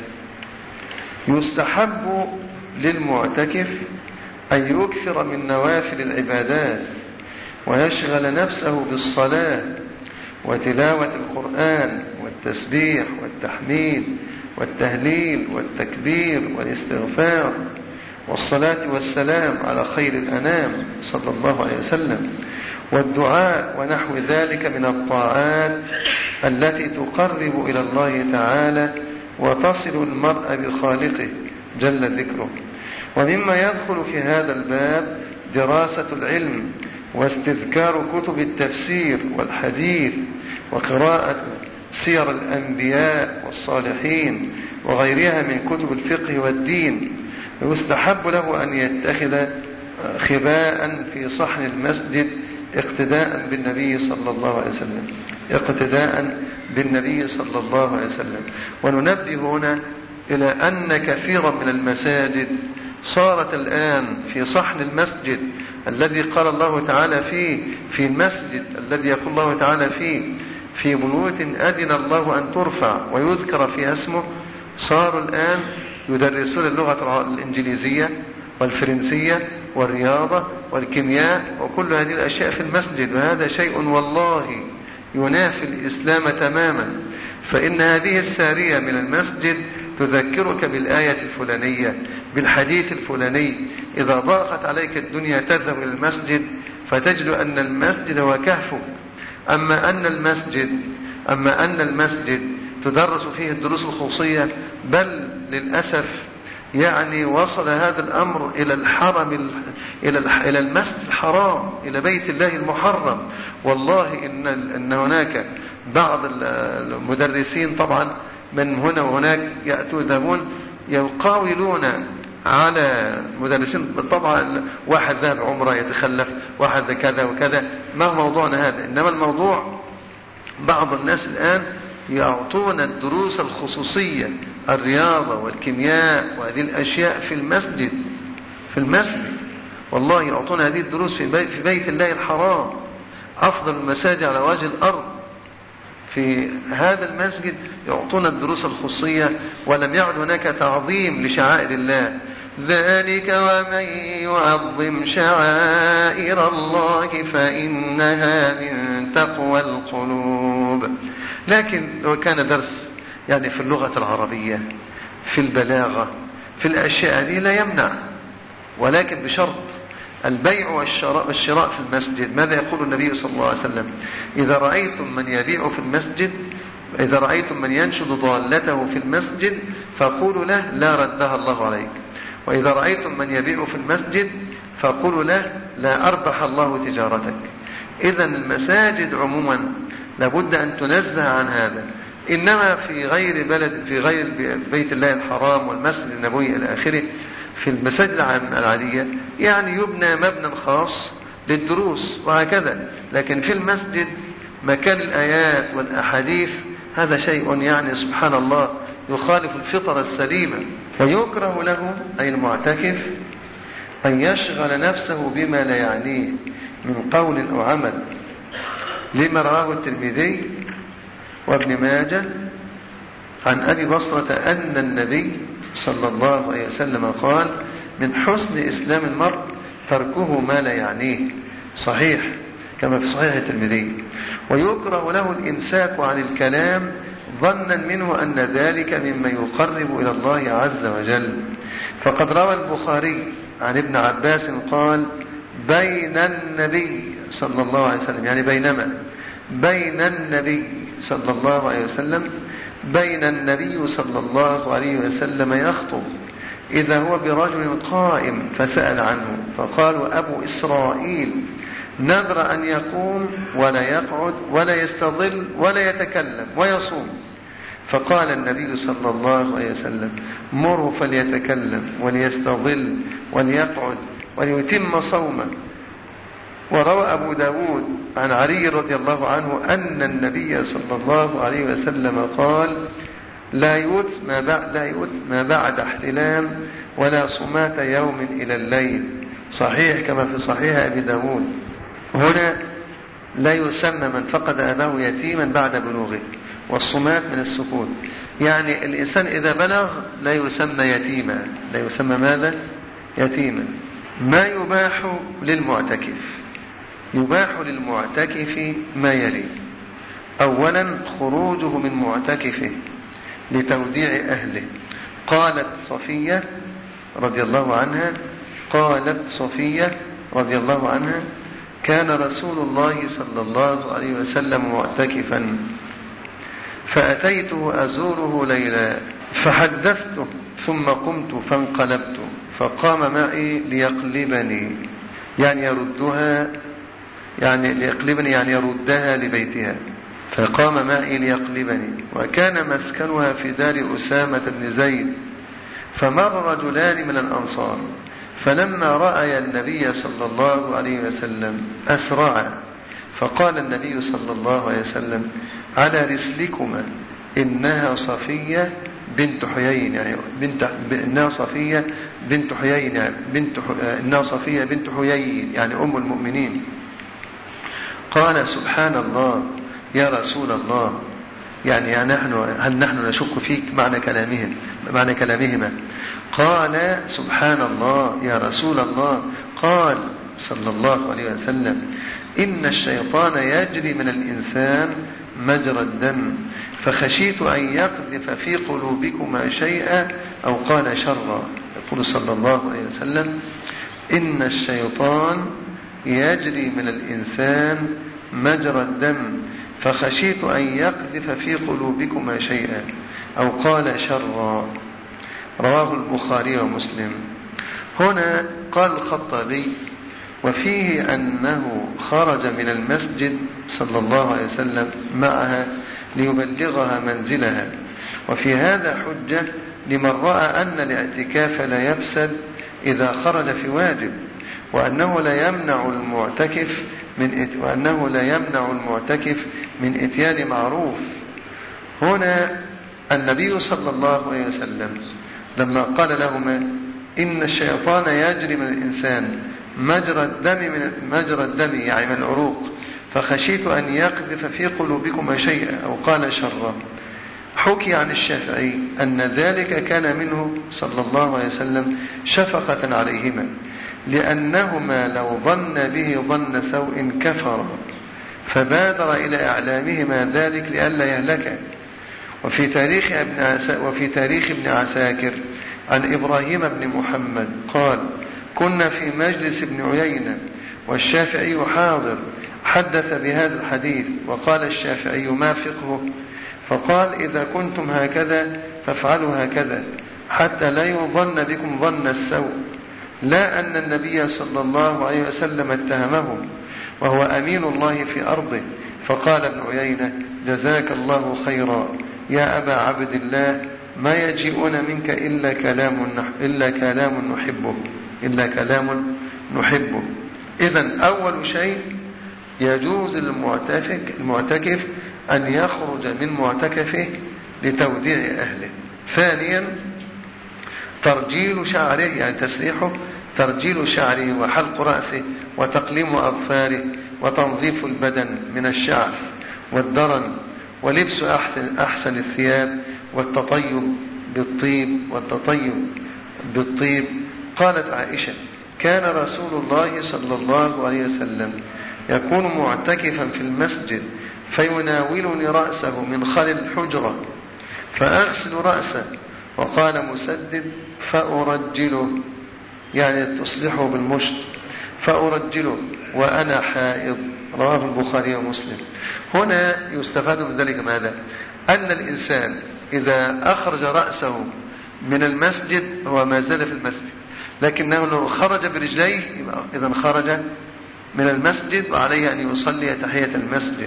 يستحب للمعتكف أن يكثر من نوافل العبادات، ويشغل نفسه بالصلاة وتلاوة القرآن والتسبيح والتحميد والتهليل والتكبير والاستغفار والصلاة والسلام على خير الأنام صلى الله عليه وسلم، والدعاء ونحو ذلك من الطاعات التي تقرب إلى الله تعالى وتصل المرء بخالقه جل ذكره. ومما يدخل في هذا الباب دراسة العلم واستذكار كتب التفسير والحديث وقراءة سير الأنبياء والصالحين وغيرها من كتب الفقه والدين. ويستحب له أن يتخذ خباء في صحن المسجد اقتداء بالنبي صلى الله عليه وسلم. وننبه هنا إلى أن كثيرا من المساجد صارت الآن في صحن المسجد الذي قال الله تعالى فيه، في المسجد الذي يقول الله تعالى فيه: في بيوت أذن الله أن ترفع ويذكر فيها اسمه، صاروا الآن يدرسون اللغة الإنجليزية والفرنسية والرياضة والكيمياء وكل هذه الأشياء في المسجد، وهذا شيء والله ينافي الإسلام تماما. فإن هذه السارية من المسجد تذكرك بالآية الفلانية، بالحديث الفلاني. إذا ضاقت عليك الدنيا تذهب إلى المسجد فتجد أن المسجد هو كهفك. أما أن المسجد تدرس فيه الدروس الخصوصية، بل للأسف يعني وصل هذا الأمر إلى الحرم، إلى المسجد الحرام، إلى بيت الله المحرم. والله إن هناك بعض المدرسين طبعا من هنا وهناك يذهبون يقاولون على مدرسين. طبعا واحد ذهب عمره يتخلف، واحد كذا وكذا، ما هو موضوعنا هذا. إنما الموضوع بعض الناس الآن يعطون الدروس الخصوصية، الرياضة والكيمياء وهذه الأشياء في المسجد. والله يعطون هذه الدروس في بيت الله الحرام، أفضل المساجد على وجه الأرض. في هذا المسجد يعطون الدروس الخصوصية، ولم يعد هناك تعظيم لشعائر الله. ذلك ومن يعظم شعائر الله فإنها من تقوى القلوب. لكن لو كان درس يعني في اللغة العربية، في البلاغة، في الأشياء هذه لا يمنع، ولكن بشرط البيع والشراء في المسجد. ماذا يقول النبي صلى الله عليه وسلم؟ إذا رأيتم من يبيع في المسجد، إذا رأيتم من ينشد ضالته في المسجد فقولوا له لا ردها الله عليك، وإذا رأيتم من يبيع في المسجد فقولوا له لا أربح الله تجارتك. إذن المساجد عموما لابد أن تنزه عن هذا. إنما في غير بلد، في غير بيت الله الحرام والمسجد النبوي إلى آخره، في المساجد العادية يعني يبنى مبنى خاص للدروس وهكذا. لكن في المسجد مكان الآيات والأحاديث هذا شيء يعني سبحان الله يخالف الفطرة السليمة. ويكره له أي المعتكف أن يشغل نفسه بما لا يعنيه من قول أو عمل، لما رواه الترمذي وابن ماجه عن أبي بصرة أن النبي صلى الله عليه وسلم قال: من حسن إسلام المرء تركه ما لا يعنيه، صحيح كما في صحيح الترمذي. ويكره له الإمساك عن الكلام ظنا منه أن ذلك مما يقرب إلى الله عز وجل. فقد روى البخاري عن ابن عباس قال: بين النبي صلى الله عليه وسلم، يعني بينما بين النبي صلى الله عليه وسلم، بين النبي صلى الله عليه وسلم يخطب إذا هو برجل قائم فسأل عنه، فقالوا أبو إسرائيل نذر أن يقوم ولا يقعد ولا يستظل ولا يتكلم ويصوم. فقال النبي صلى الله عليه وسلم مره فليتكلم وليستظل وليقعد وليتم صومه. وروى أبو داود عن علي رضي الله عنه أن النبي صلى الله عليه وسلم قال لا يوت ما بعد احتلام ولا صمات يوم إلى الليل، صحيح كما في صحيح أبي داود. هنا لا يسمى من فقد أباه يتيما بعد بلوغه، والصمات من السكوت، يعني الإنسان إذا بلغ لا يسمى يتيما، لا يسمى ماذا؟ يتيما. ما يباح للمعتكف؟ يباح للمعتكف ما يلي: أولا خروجه من معتكفه لتوديع أهله. قالت صفية رضي الله عنها كان رسول الله صلى الله عليه وسلم معتكفا فأتيته أزوره ليلا فحدثته ثم قمت فانقلبت فقام معي ليقلبني، يعني يردها، يعني يردها لبيتها، فقام معي ليقلبني. وكان مسكنها في دار أسامة بن زيد، فمر رجلان من الأنصار فلما رأى النبي صلى الله عليه وسلم أسرعا، فقال النبي صلى الله عليه وسلم على رسلكما إنها صفية بنت حيين، يعني أم المؤمنين. قال سبحان الله يا رسول الله، يعني هل نحن نشك فيك؟ معنى كلامهما. قال سبحان الله يا رسول الله. قال صلى الله عليه وسلم إن الشيطان يجري من الإنسان مجرى الدم، فخشيت أن يقذف في قلوبكما شيئا أو قال شرا. يقول صلى الله عليه وسلم إن الشيطان يجري من الإنسان مجرى الدم، فخشيت أن يقذف في قلوبكما شيئا أو قال شرا. رواه البخاري ومسلم. هنا قال الخطابي وفيه أنه خرج من المسجد صلى الله عليه وسلم معها ليبلغها منزلها، وفي هذا حجة لمن رأى أن الاعتكاف لا يفسد إذا خرج في واجب، وأنه لا يمنع المعتكف من إتيان معروف. هنا النبي صلى الله عليه وسلم لما قال لهما إن الشيطان يجري من الإنسان مجرى الدم يعني من العروق، فخشيت أن يقذف في قلوبكما شيئا أو قال شرا. حكي عن الشافعي أن ذلك كان منه صلى الله عليه وسلم شفقة عليهما، لأنهما لو ظن به ظن سوء كفر، فبادر إلى إعلامهما ذلك لئلا يهلكا. وفي تاريخ ابن عساكر عن إبراهيم بن محمد قال كنا في مجلس ابن عيينة والشافعي حاضر، حدث بهذا الحديث وقال الشافعي ما فقهه؟ فقال إذا كنتم هكذا فافعلوا هكذا حتى لا يظن بكم ظن السوء، لا أن النبي صلى الله عليه وسلم اتهمهم وهو أمين الله في أرضه. فقال ابن عيينة جزاك الله خيرا يا أبا عبد الله، ما يجيئون منك إلا كلام نحبه. إذن أول شيء يجوز للمعتكف أن يخرج من معتكفه لتوديع أهله. ثانيا ترجيل شعره، يعني تسريحه، ترجيل شعره وحلق رأسه وتقليم أظفاره وتنظيف البدن من الشعر والدرن ولبس أحسن الثياب والتطيب بالطيب. قالت عائشة كان رسول الله صلى الله عليه وسلم يكون معتكفا في المسجد فيناولني رأسه من خلل الحجرة فأغسل رأسه. وقال مسدد فأرجله، يعني تصلحه بالمشط، فأرجله وأنا حائض. رواه البخاري ومسلم. هنا يستفاد من ذلك ماذا؟ أن الإنسان إذا أخرج رأسه من المسجد هو ما زال في المسجد، لكنه لو خرج برجليه إذا خرج من المسجد وعليه أن يصلي تحية المسجد.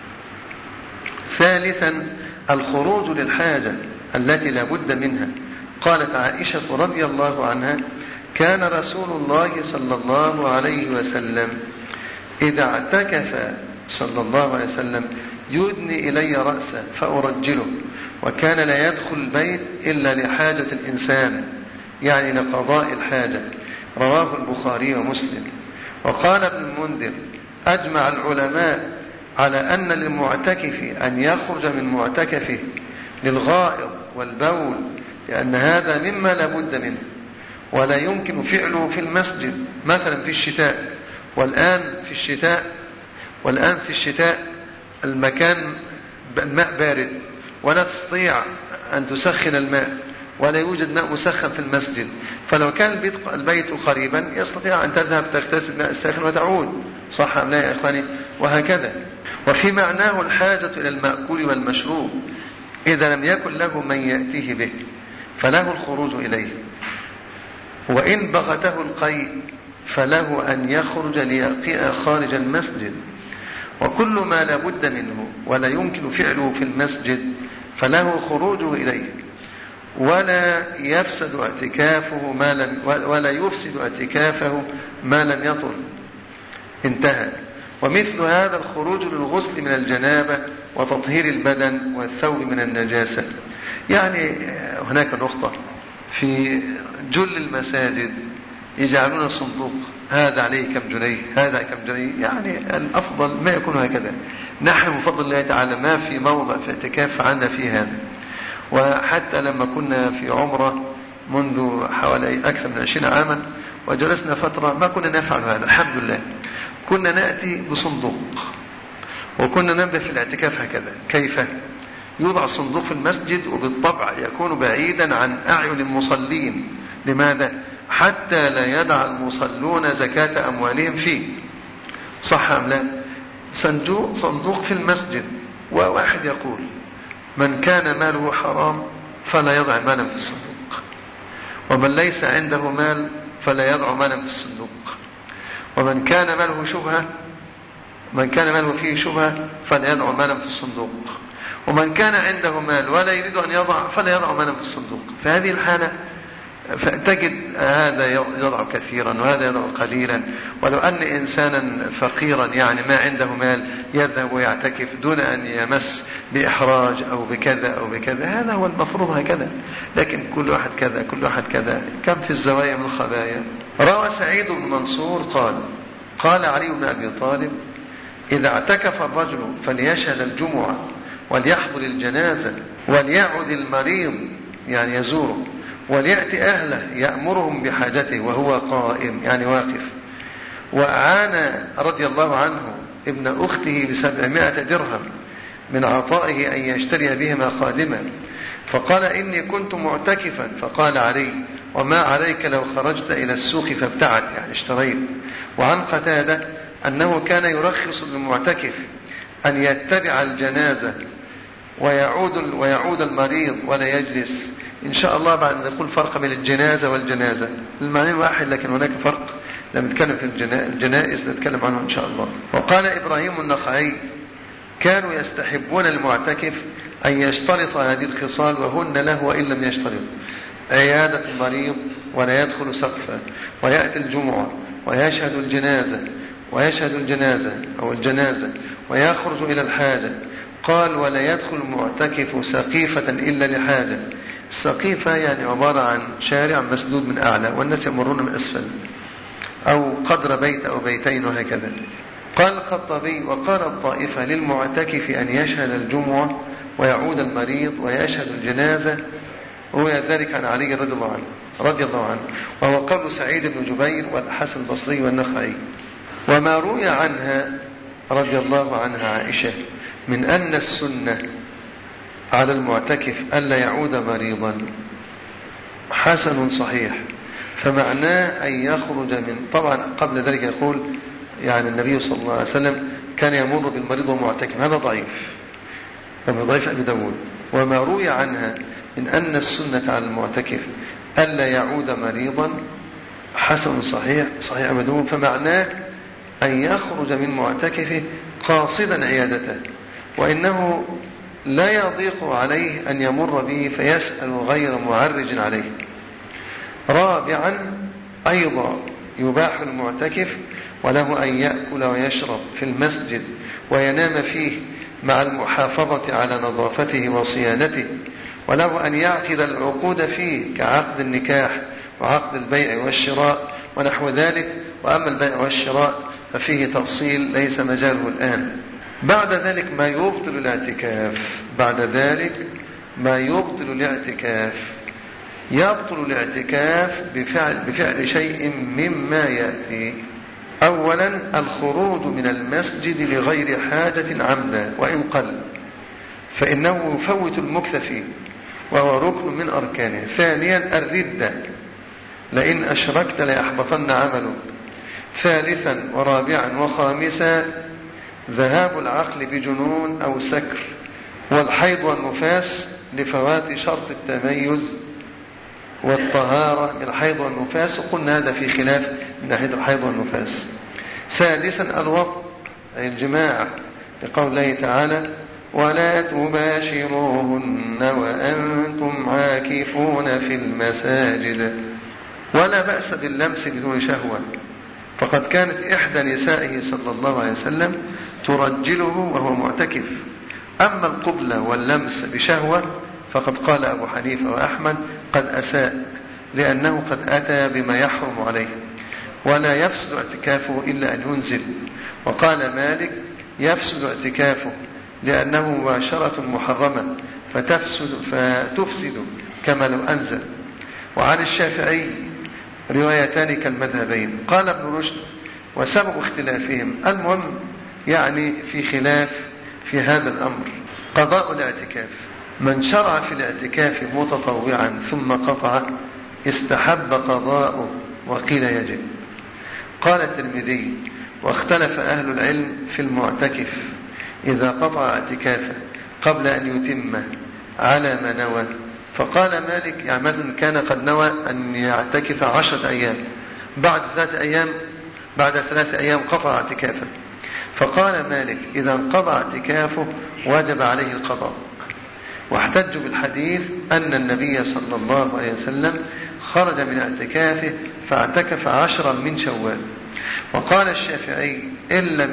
ثالثا الخروج للحاجة التي لا بد منها. قالت عائشة رضي الله عنها: كان رسول الله صلى الله عليه وسلم إذا اعتكف صلى الله عليه وسلم يدني إلي رأسه فأرجله، وكان لا يدخل البيت إلا لحاجة الإنسان، يعني لقضاء الحاجة. رواه البخاري ومسلم. وقال ابن المنذر: أجمع العلماء على أن للمعتكف أن يخرج من معتكفه للغائط والبول، لأن هذا مما لا بد منه ولا يمكن فعله في المسجد، مثلا في الشتاء. والآن في الشتاء المكان الماء بارد، ولا تستطيع أن تسخن الماء، ولا يوجد ماء مسخن في المسجد. فلو كان البيت قريبا يستطيع أن تذهب تغتسل ماء الساخن وتعود. صح أم لا يا إخواني؟ وهكذا. وفي معناه الحاجة إلى المأكول والمشروب، إذا لم يكن له من يأتيه به فله الخروج إليه. وإن بغته القيء فله أن يخرج ليقيء خارج المسجد. وكل ما لا بد منه ولا يمكن فعله في المسجد فله خروجه إليه، ولا يفسد اعتكافه ما لم يطل. انتهى. ومثل هذا الخروج للغسل من الجنابة وتطهير البدن والثوب من النجاسة. يعني هناك نقطة: في جل المساجد يجعلون صندوق، هذا عليه كم جنيه، هذا كم جنيه. يعني الأفضل ما يكون هكذا. نحن بفضل الله تعالى ما في موضع في اعتكاف عنا في هذا. وحتى لما كنا في عمرة منذ حوالي أكثر من 20 عاما وجلسنا فترة ما كنا نفعل هذا، الحمد لله. كنا نأتي بصندوق وكنا نبدأ في الاعتكاف هكذا. كيف؟ يوضع الصندوق في المسجد، وبالطبع يكون بعيدا عن أعين المصلين. لماذا؟ حتى لا يدع المصلون زكاة أموالهم فيه. صح أم لا؟ صندوق في المسجد. وواحد يقول: من كان ماله حرام فلا يضع مالا في الصندوق، ومن ليس عنده مال فلا يضع مالا في الصندوق، ومن كان ماله فيه شبهة فلا يضع مالا في الصندوق، ومن كان عنده مال ولا يريد أن يضع فلا يضع مالا في الصندوق. في هذه الحالة فتجد هذا يضع كثيرا وهذا يضع قليلا. ولو أن إنسانا فقيرا يعني ما عنده مال يذهب ويعتكف دون أن يمس بإحراج أو بكذا أو بكذا، هذا هو المفروض هكذا. لكن كل واحد كذا كل واحد كذا، كم في الزوايا من الخبايا. روى سعيد بن منصور قال علي بن أبي طالب: إذا اعتكف الرجل فليشهد الجمعة وليحضر الجنازة وليعد المريض يعني يزوره، وليأتي أهله يأمرهم بحاجته وهو قائم يعني واقف. وأعان رضي الله عنه ابن أخته ب700 درهم من عطائه أن يشتري بهما خادما، فقال: إني كنت معتكفا. فقال علي: وما عليك لو خرجت إلى السوق فابتعت يعني اشتريت. وعن قتادة أنه كان يرخص للمعتكف أن يتبع الجنازة ويعود المريض ولا يجلس. إن شاء الله بعد نقول فرق بين الجنازة والجنازة، المعنى واحد لكن هناك فرق. لما نتكلم في الجنائز نتكلم عنه إن شاء الله. وقال إبراهيم النخعي: كانوا يستحبون المعتكف أن يشترط هذه الخصال وهن له وإن لم يشترط: عيادة المريض ولا يدخل سقفا، ويأتي الجمعة ويشهد الجنازة أو الجنازة ويخرج إلى الحاجة. قال: ولا يدخل المعتكف سقيفة إلا لحاجة. السقيفة يعني عبارة عن شارع مسدود من أعلى والناس يمرون من أسفل، أو قدر بيت أو بيتين وهكذا. قال الخطابي: وقال الطائفة للمعتكف أن يشهد الجمعة ويعود المريض ويشهد الجنازة، روي ذلك عن علي رضي الله عنه، وهو قول سعيد بن جبير والحسن البصري والنخعي. وما روي عنها رضي الله عنها عائشة من أن السنة على المعتكف ألا يعود مريضا حسن صحيح، فمعناه أن يخرج من، طبعا قبل ذلك يقول يعني النبي صلى الله عليه وسلم كان يمر بالمريض ومعتكف، هذا ضعيف. كما ضيف أبي داود. وما روي عنها من أن السنة على المعتكف ألا يعود مريضا حسن صحيح أبي داود، فمعناه أن يخرج من معتكفه قاصدا عيادته، وإنه لا يضيق عليه أن يمر به فيسأل غير معرج عليه. رابعا أيضا يباح المعتكف وله أن يأكل ويشرب في المسجد وينام فيه مع المحافظة على نظافته وصيانته، وله أن يعقد العقود فيه كعقد النكاح وعقد البيع والشراء ونحو ذلك. وأما البيع والشراء ففيه تفصيل ليس مجاله الآن. بعد ذلك ما يبطل الاعتكاف يبطل الاعتكاف بفعل شيء مما يأتي. أولا الخروج من المسجد لغير حاجة عمدا وإن قل، فإنه يفوت المكث فيه وهو ركن من أركانه. ثانيا الردة، لئن أشركت ليحبطن عمله. ثالثا ورابعا وخامسا ذهاب العقل بجنون أو سكر، والحيض والنفاس لفوات شرط التميز والطهارة من الحيض والنفاس، وقلنا هذا في خلاف من ناحية الحيض والنفاس. سادسا الوطء أي الجماع، لقول الله تعالى ولا تباشروهن وأنتم عاكفون في المساجد. ولا بأس باللمس بدون شهوة، فقد كانت إحدى نسائه صلى الله عليه وسلم ترجله وهو معتكف. أما القبلة واللمس بشهوة فقد قال أبو حنيفة وأحمد قد أساء، لأنه قد أتى بما يحرم عليه، ولا يفسد اعتكافه إلا أن ينزل. وقال مالك يفسد اعتكافه لأنه مباشرة محرمة فتفسد كما لو أنزل. وعن الشافعي روايتان كالمذهبين. قال ابن رشد وسبب اختلافهم، المهم يعني في خلاف في هذا الأمر. قضاء الاعتكاف، من شرع في الاعتكاف متطوعا ثم قطع استحب قضاءه وقيل يجب. قال الترمذي واختلف أهل العلم في المعتكف إذا قطع اعتكافه قبل أن يتمه على ما نوى. فقال مالك يعني مثلا كان قد نوى أن يعتكف 10 أيام، بعد 3 أيام قطع اعتكافه. فقال مالك إذا انقضى اعتكافه وجب عليه القضاء، واحتجوا بالحديث أن النبي صلى الله عليه وسلم خرج من اعتكافه فاعتكف 10 من شوال. وقال الشافعي إن لم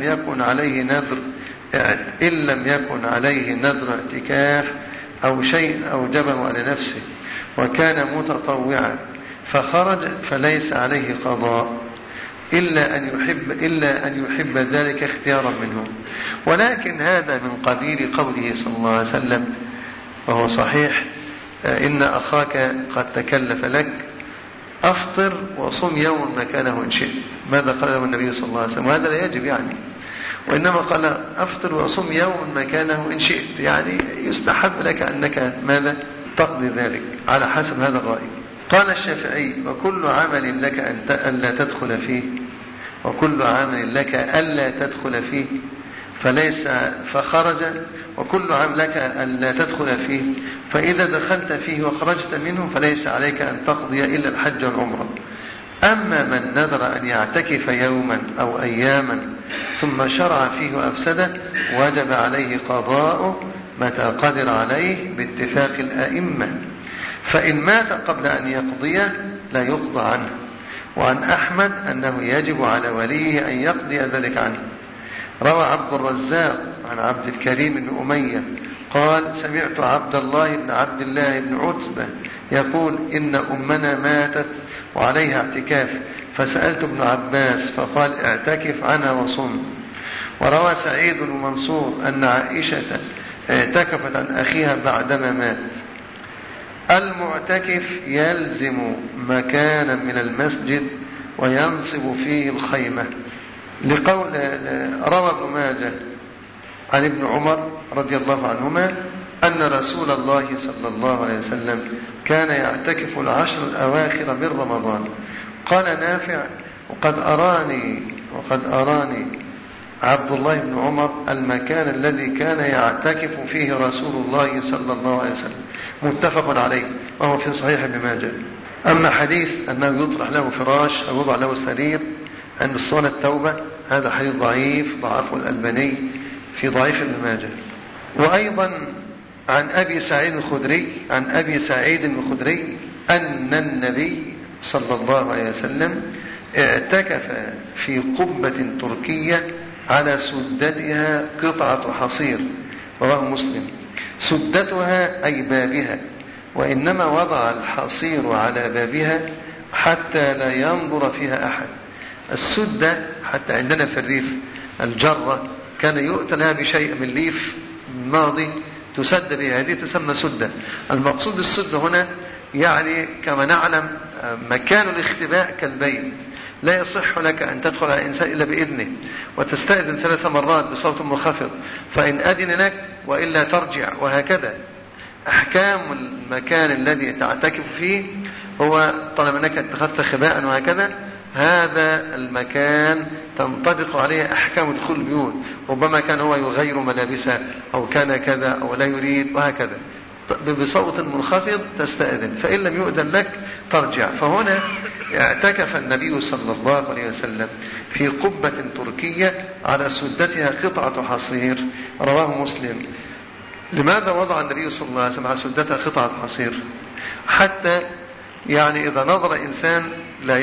يكن عليه نذر اعتكاف أو شيء أوجبه على نفسه وكان متطوعا فخرج فليس عليه قضاء إلا أن يحب ذلك اختيارا منه. ولكن هذا من قبيل قوله صلى الله عليه وسلم وهو صحيح إن أخاك قد تكلف لك أفطر وصم يوم مكانه إن شئت. ماذا قال له النبي صلى الله عليه وسلم؟ وهذا لا يجب يعني، وإنما قال أفطر وصم يوم مكانه إن شئت، يعني يستحب لك أنك ماذا تقضي ذلك على حسب هذا الرأي. قال الشافعي وكل عمل لك ألا تدخل فيه فليس فخرج، وكل عمل لك ألا تدخل فيه فإذا دخلت فيه وخرجت منه فليس عليك أن تقضي إلا الحج والعمرة. أما من نذر أن يعتكف يوما أو أياما ثم شرع فيه وأفسده وجب عليه قضاءه متى قدر عليه باتفاق الأئمة، فإن مات قبل أن يقضيه لا يقضى عنه. وعن أحمد أنه يجب على وليه أن يقضي ذلك عنه. روى عبد الرزاق عن عبد الكريم بن أمية قال سمعت عبد الله بن عتبة يقول إن أمنا ماتت وعليها اعتكاف، فسألت ابن عباس فقال اعتكف عنها وصم. وروى سعيد بن منصور أن عائشة اعتكفت عن أخيها بعدما مات. المعتكف يلزم مكانا من المسجد وينصب فيه الخيمة، لقول روى ابن ماجه عن ابن عمر رضي الله عنهما أن رسول الله صلى الله عليه وسلم كان يعتكف 10 الأواخر من رمضان. قال نافع وقد أراني عبد الله بن عمر المكان الذي كان يعتكف فيه رسول الله صلى الله عليه وسلم، متفق عليه وهو في صحيح ابن ماجه. أما حديث أنه يطرح له فراش أو يوضع له سرير عند الصلاة التوبة، هذا حديث ضعيف ضعفه الألباني في ضعيف ابن ماجه. وأيضا عن أبي سعيد الخدري أن النبي صلى الله عليه وسلم اعتكف في قبة تركية على سدتها قطعة حصير، رواه مسلم. سدتها أي بابها، وإنما وضع الحصير على بابها حتى لا ينظر فيها أحد. السدة حتى عندنا في الريف الجرة كان يؤتى لها بشيء من ليف ماضي تسد بها، هذه تسمى سدة. المقصود السدة هنا يعني كما نعلم مكان الاختباء كالبيت، لا يصح لك أن تدخل على إنسان إلا بإذنه، وتستأذن 3 مرات بصوت منخفض، فإن أذن لك وإلا ترجع، وهكذا. أحكام المكان الذي تعتكف فيه هو طالما أنك اتخذت خباء وهكذا، هذا المكان تنطبق عليه أحكام دخول البيوت. ربما كان هو يغير ملابسه أو كان كذا أو لا يريد وهكذا، بصوت منخفض تستأذن، فإن لم يؤذن لك ترجع. فهنا اعتكف النبي صلى الله عليه وسلم في قبة تركية على سدتها قطعة حصير، رواه مسلم. لماذا وضع النبي صلى الله عليه وسلم على سدتها قطعة حصير؟ حتى يعني إذا نظر إنسان لا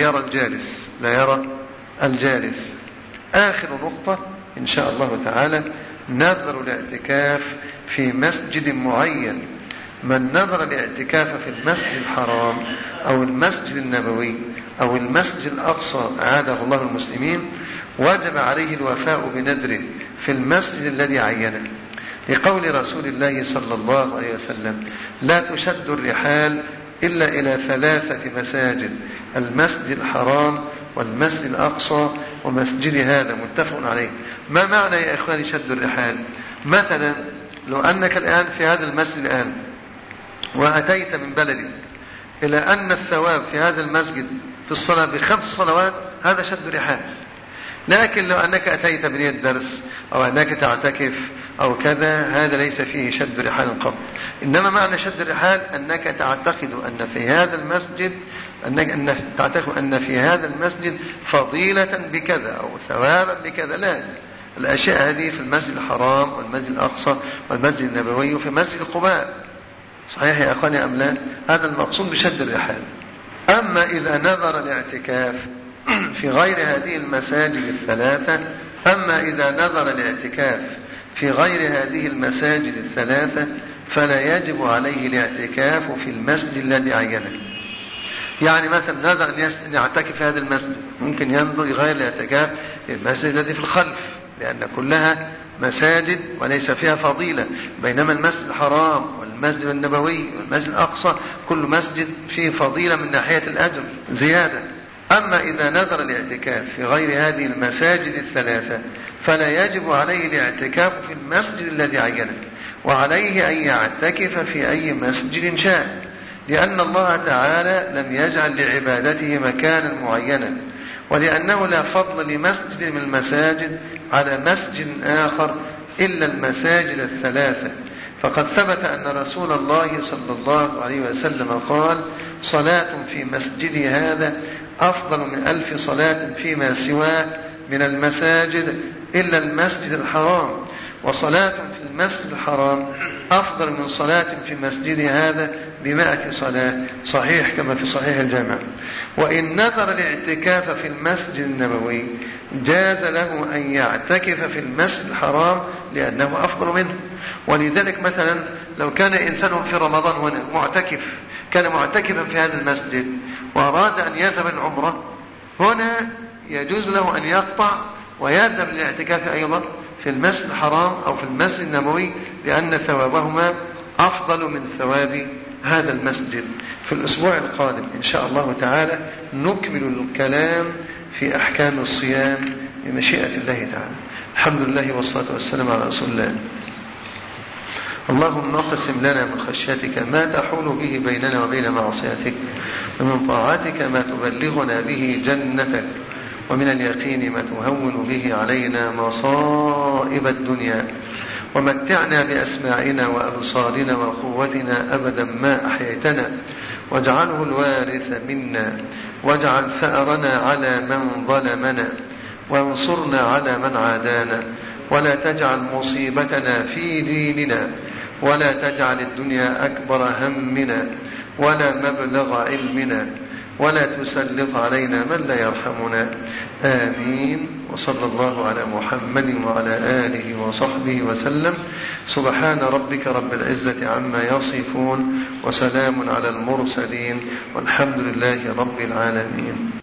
يرى الجالس. آخر نقطة إن شاء الله تعالى نذر الاعتكاف في مسجد معين. من نذر الاعتكاف في المسجد الحرام أو المسجد النبوي أو المسجد الأقصى أعاده الله المسلمين، وجب عليه الوفاء بنذره في المسجد الذي عينه، لقول رسول الله صلى الله عليه وسلم: لا تشد الرحال إلا إلى 3 مساجد: المسجد الحرام والمسجد الأقصى ومسجد هذا، متفق عليه. ما معنى يا إخواني شد الرحال؟ مثلا لو أنك الآن في هذا المسجد الآن وأتيت من بلدك إلى أن الثواب في هذا المسجد في الصلاة ب5 صلوات، هذا شد رحال. لكن لو أنك أتيت من الدرس أو أنك تعتكف أو كذا، هذا ليس فيه شد رحال قط. إنما معنى شد الرحال أنك تعتقد أن في هذا المسجد تعتقد أن في هذا المسجد فضيلة بكذا أو ثوابا بكذا. لا، الأشياء هذه في المسجد الحرام والمسجد الأقصى والمسجد النبوي وفي مسجد قباء. صحيح يا أخواني أم لا؟ هذا المقصود بشد الرحال. أما إذا نذر الاعتكاف في غير هذه المساجد الثلاثة فلا يجب عليه الاعتكاف في المسجد الذي عينه. يعني مثلا نذر أن يعتكف في هذا المسجد، ممكن ينظر يغير الاعتكاف للمسجد الذي في الخلف، لأن كلها مساجد وليس فيها فضيلة، بينما المسجد الحرام والمسجد النبوي والمسجد الأقصى كل مسجد فيه فضيلة من ناحية الأجر زيادة. أما إذا نذر الاعتكاف في غير هذه المساجد الثلاثة فلا يجب عليه الاعتكاف في المسجد الذي عينه، وعليه أن يعتكف في أي مسجد شاء، لأن الله تعالى لم يجعل لعبادته مكانا معينا، ولأنه لا فضل لمسجد من المساجد على مسجد آخر إلا المساجد الثلاثة. فقد ثبت أن رسول الله صلى الله عليه وسلم قال: صلاة في مسجدي هذا أفضل من 1000 صلاة فيما سواه من المساجد إلا المسجد الحرام، وصلاة في المسجد الحرام أفضل من صلاة في مسجد هذا ب100 صلاة، صحيح كما في صحيح الجامع. وإن نذر الاعتكاف في المسجد النبوي جاز له أن يعتكف في المسجد الحرام لأنه أفضل منه. ولذلك مثلا لو كان إنسان في رمضان هنا كان معتكفا في هذا المسجد وأراد أن يذهب العمرة، هنا يجوز له أن يقطع ويذهب للاعتكاف أيضا في المسجد الحرام أو في المسجد النبوي، لأن ثوابهما أفضل من ثواب هذا المسجد. في الأسبوع القادم إن شاء الله تعالى نكمل الكلام في أحكام الصيام بمشيئة الله تعالى. الحمد لله والصلاة والسلام على رسول الله. اللهم اقسم لنا من خشيتك ما تحول به بيننا وبين معصيتك، ومن طاعتك ما تبلغنا به جنتك، ومن اليقين ما تهون به علينا مصائب الدنيا، ومتعنا بأسماعنا وأبصارنا وقوتنا أبدا ما أحييتنا، واجعله الوارث منا، واجعل ثأرنا على من ظلمنا، وانصرنا على من عادانا، ولا تجعل مصيبتنا في ديننا، ولا تجعل الدنيا أكبر همنا ولا مبلغ علمنا، ولا تسلط علينا من لا يرحمنا. آمين. وصلى الله على محمد وعلى آله وصحبه وسلم. سبحان ربك رب العزة عما يصفون، وسلام على المرسلين، والحمد لله رب العالمين.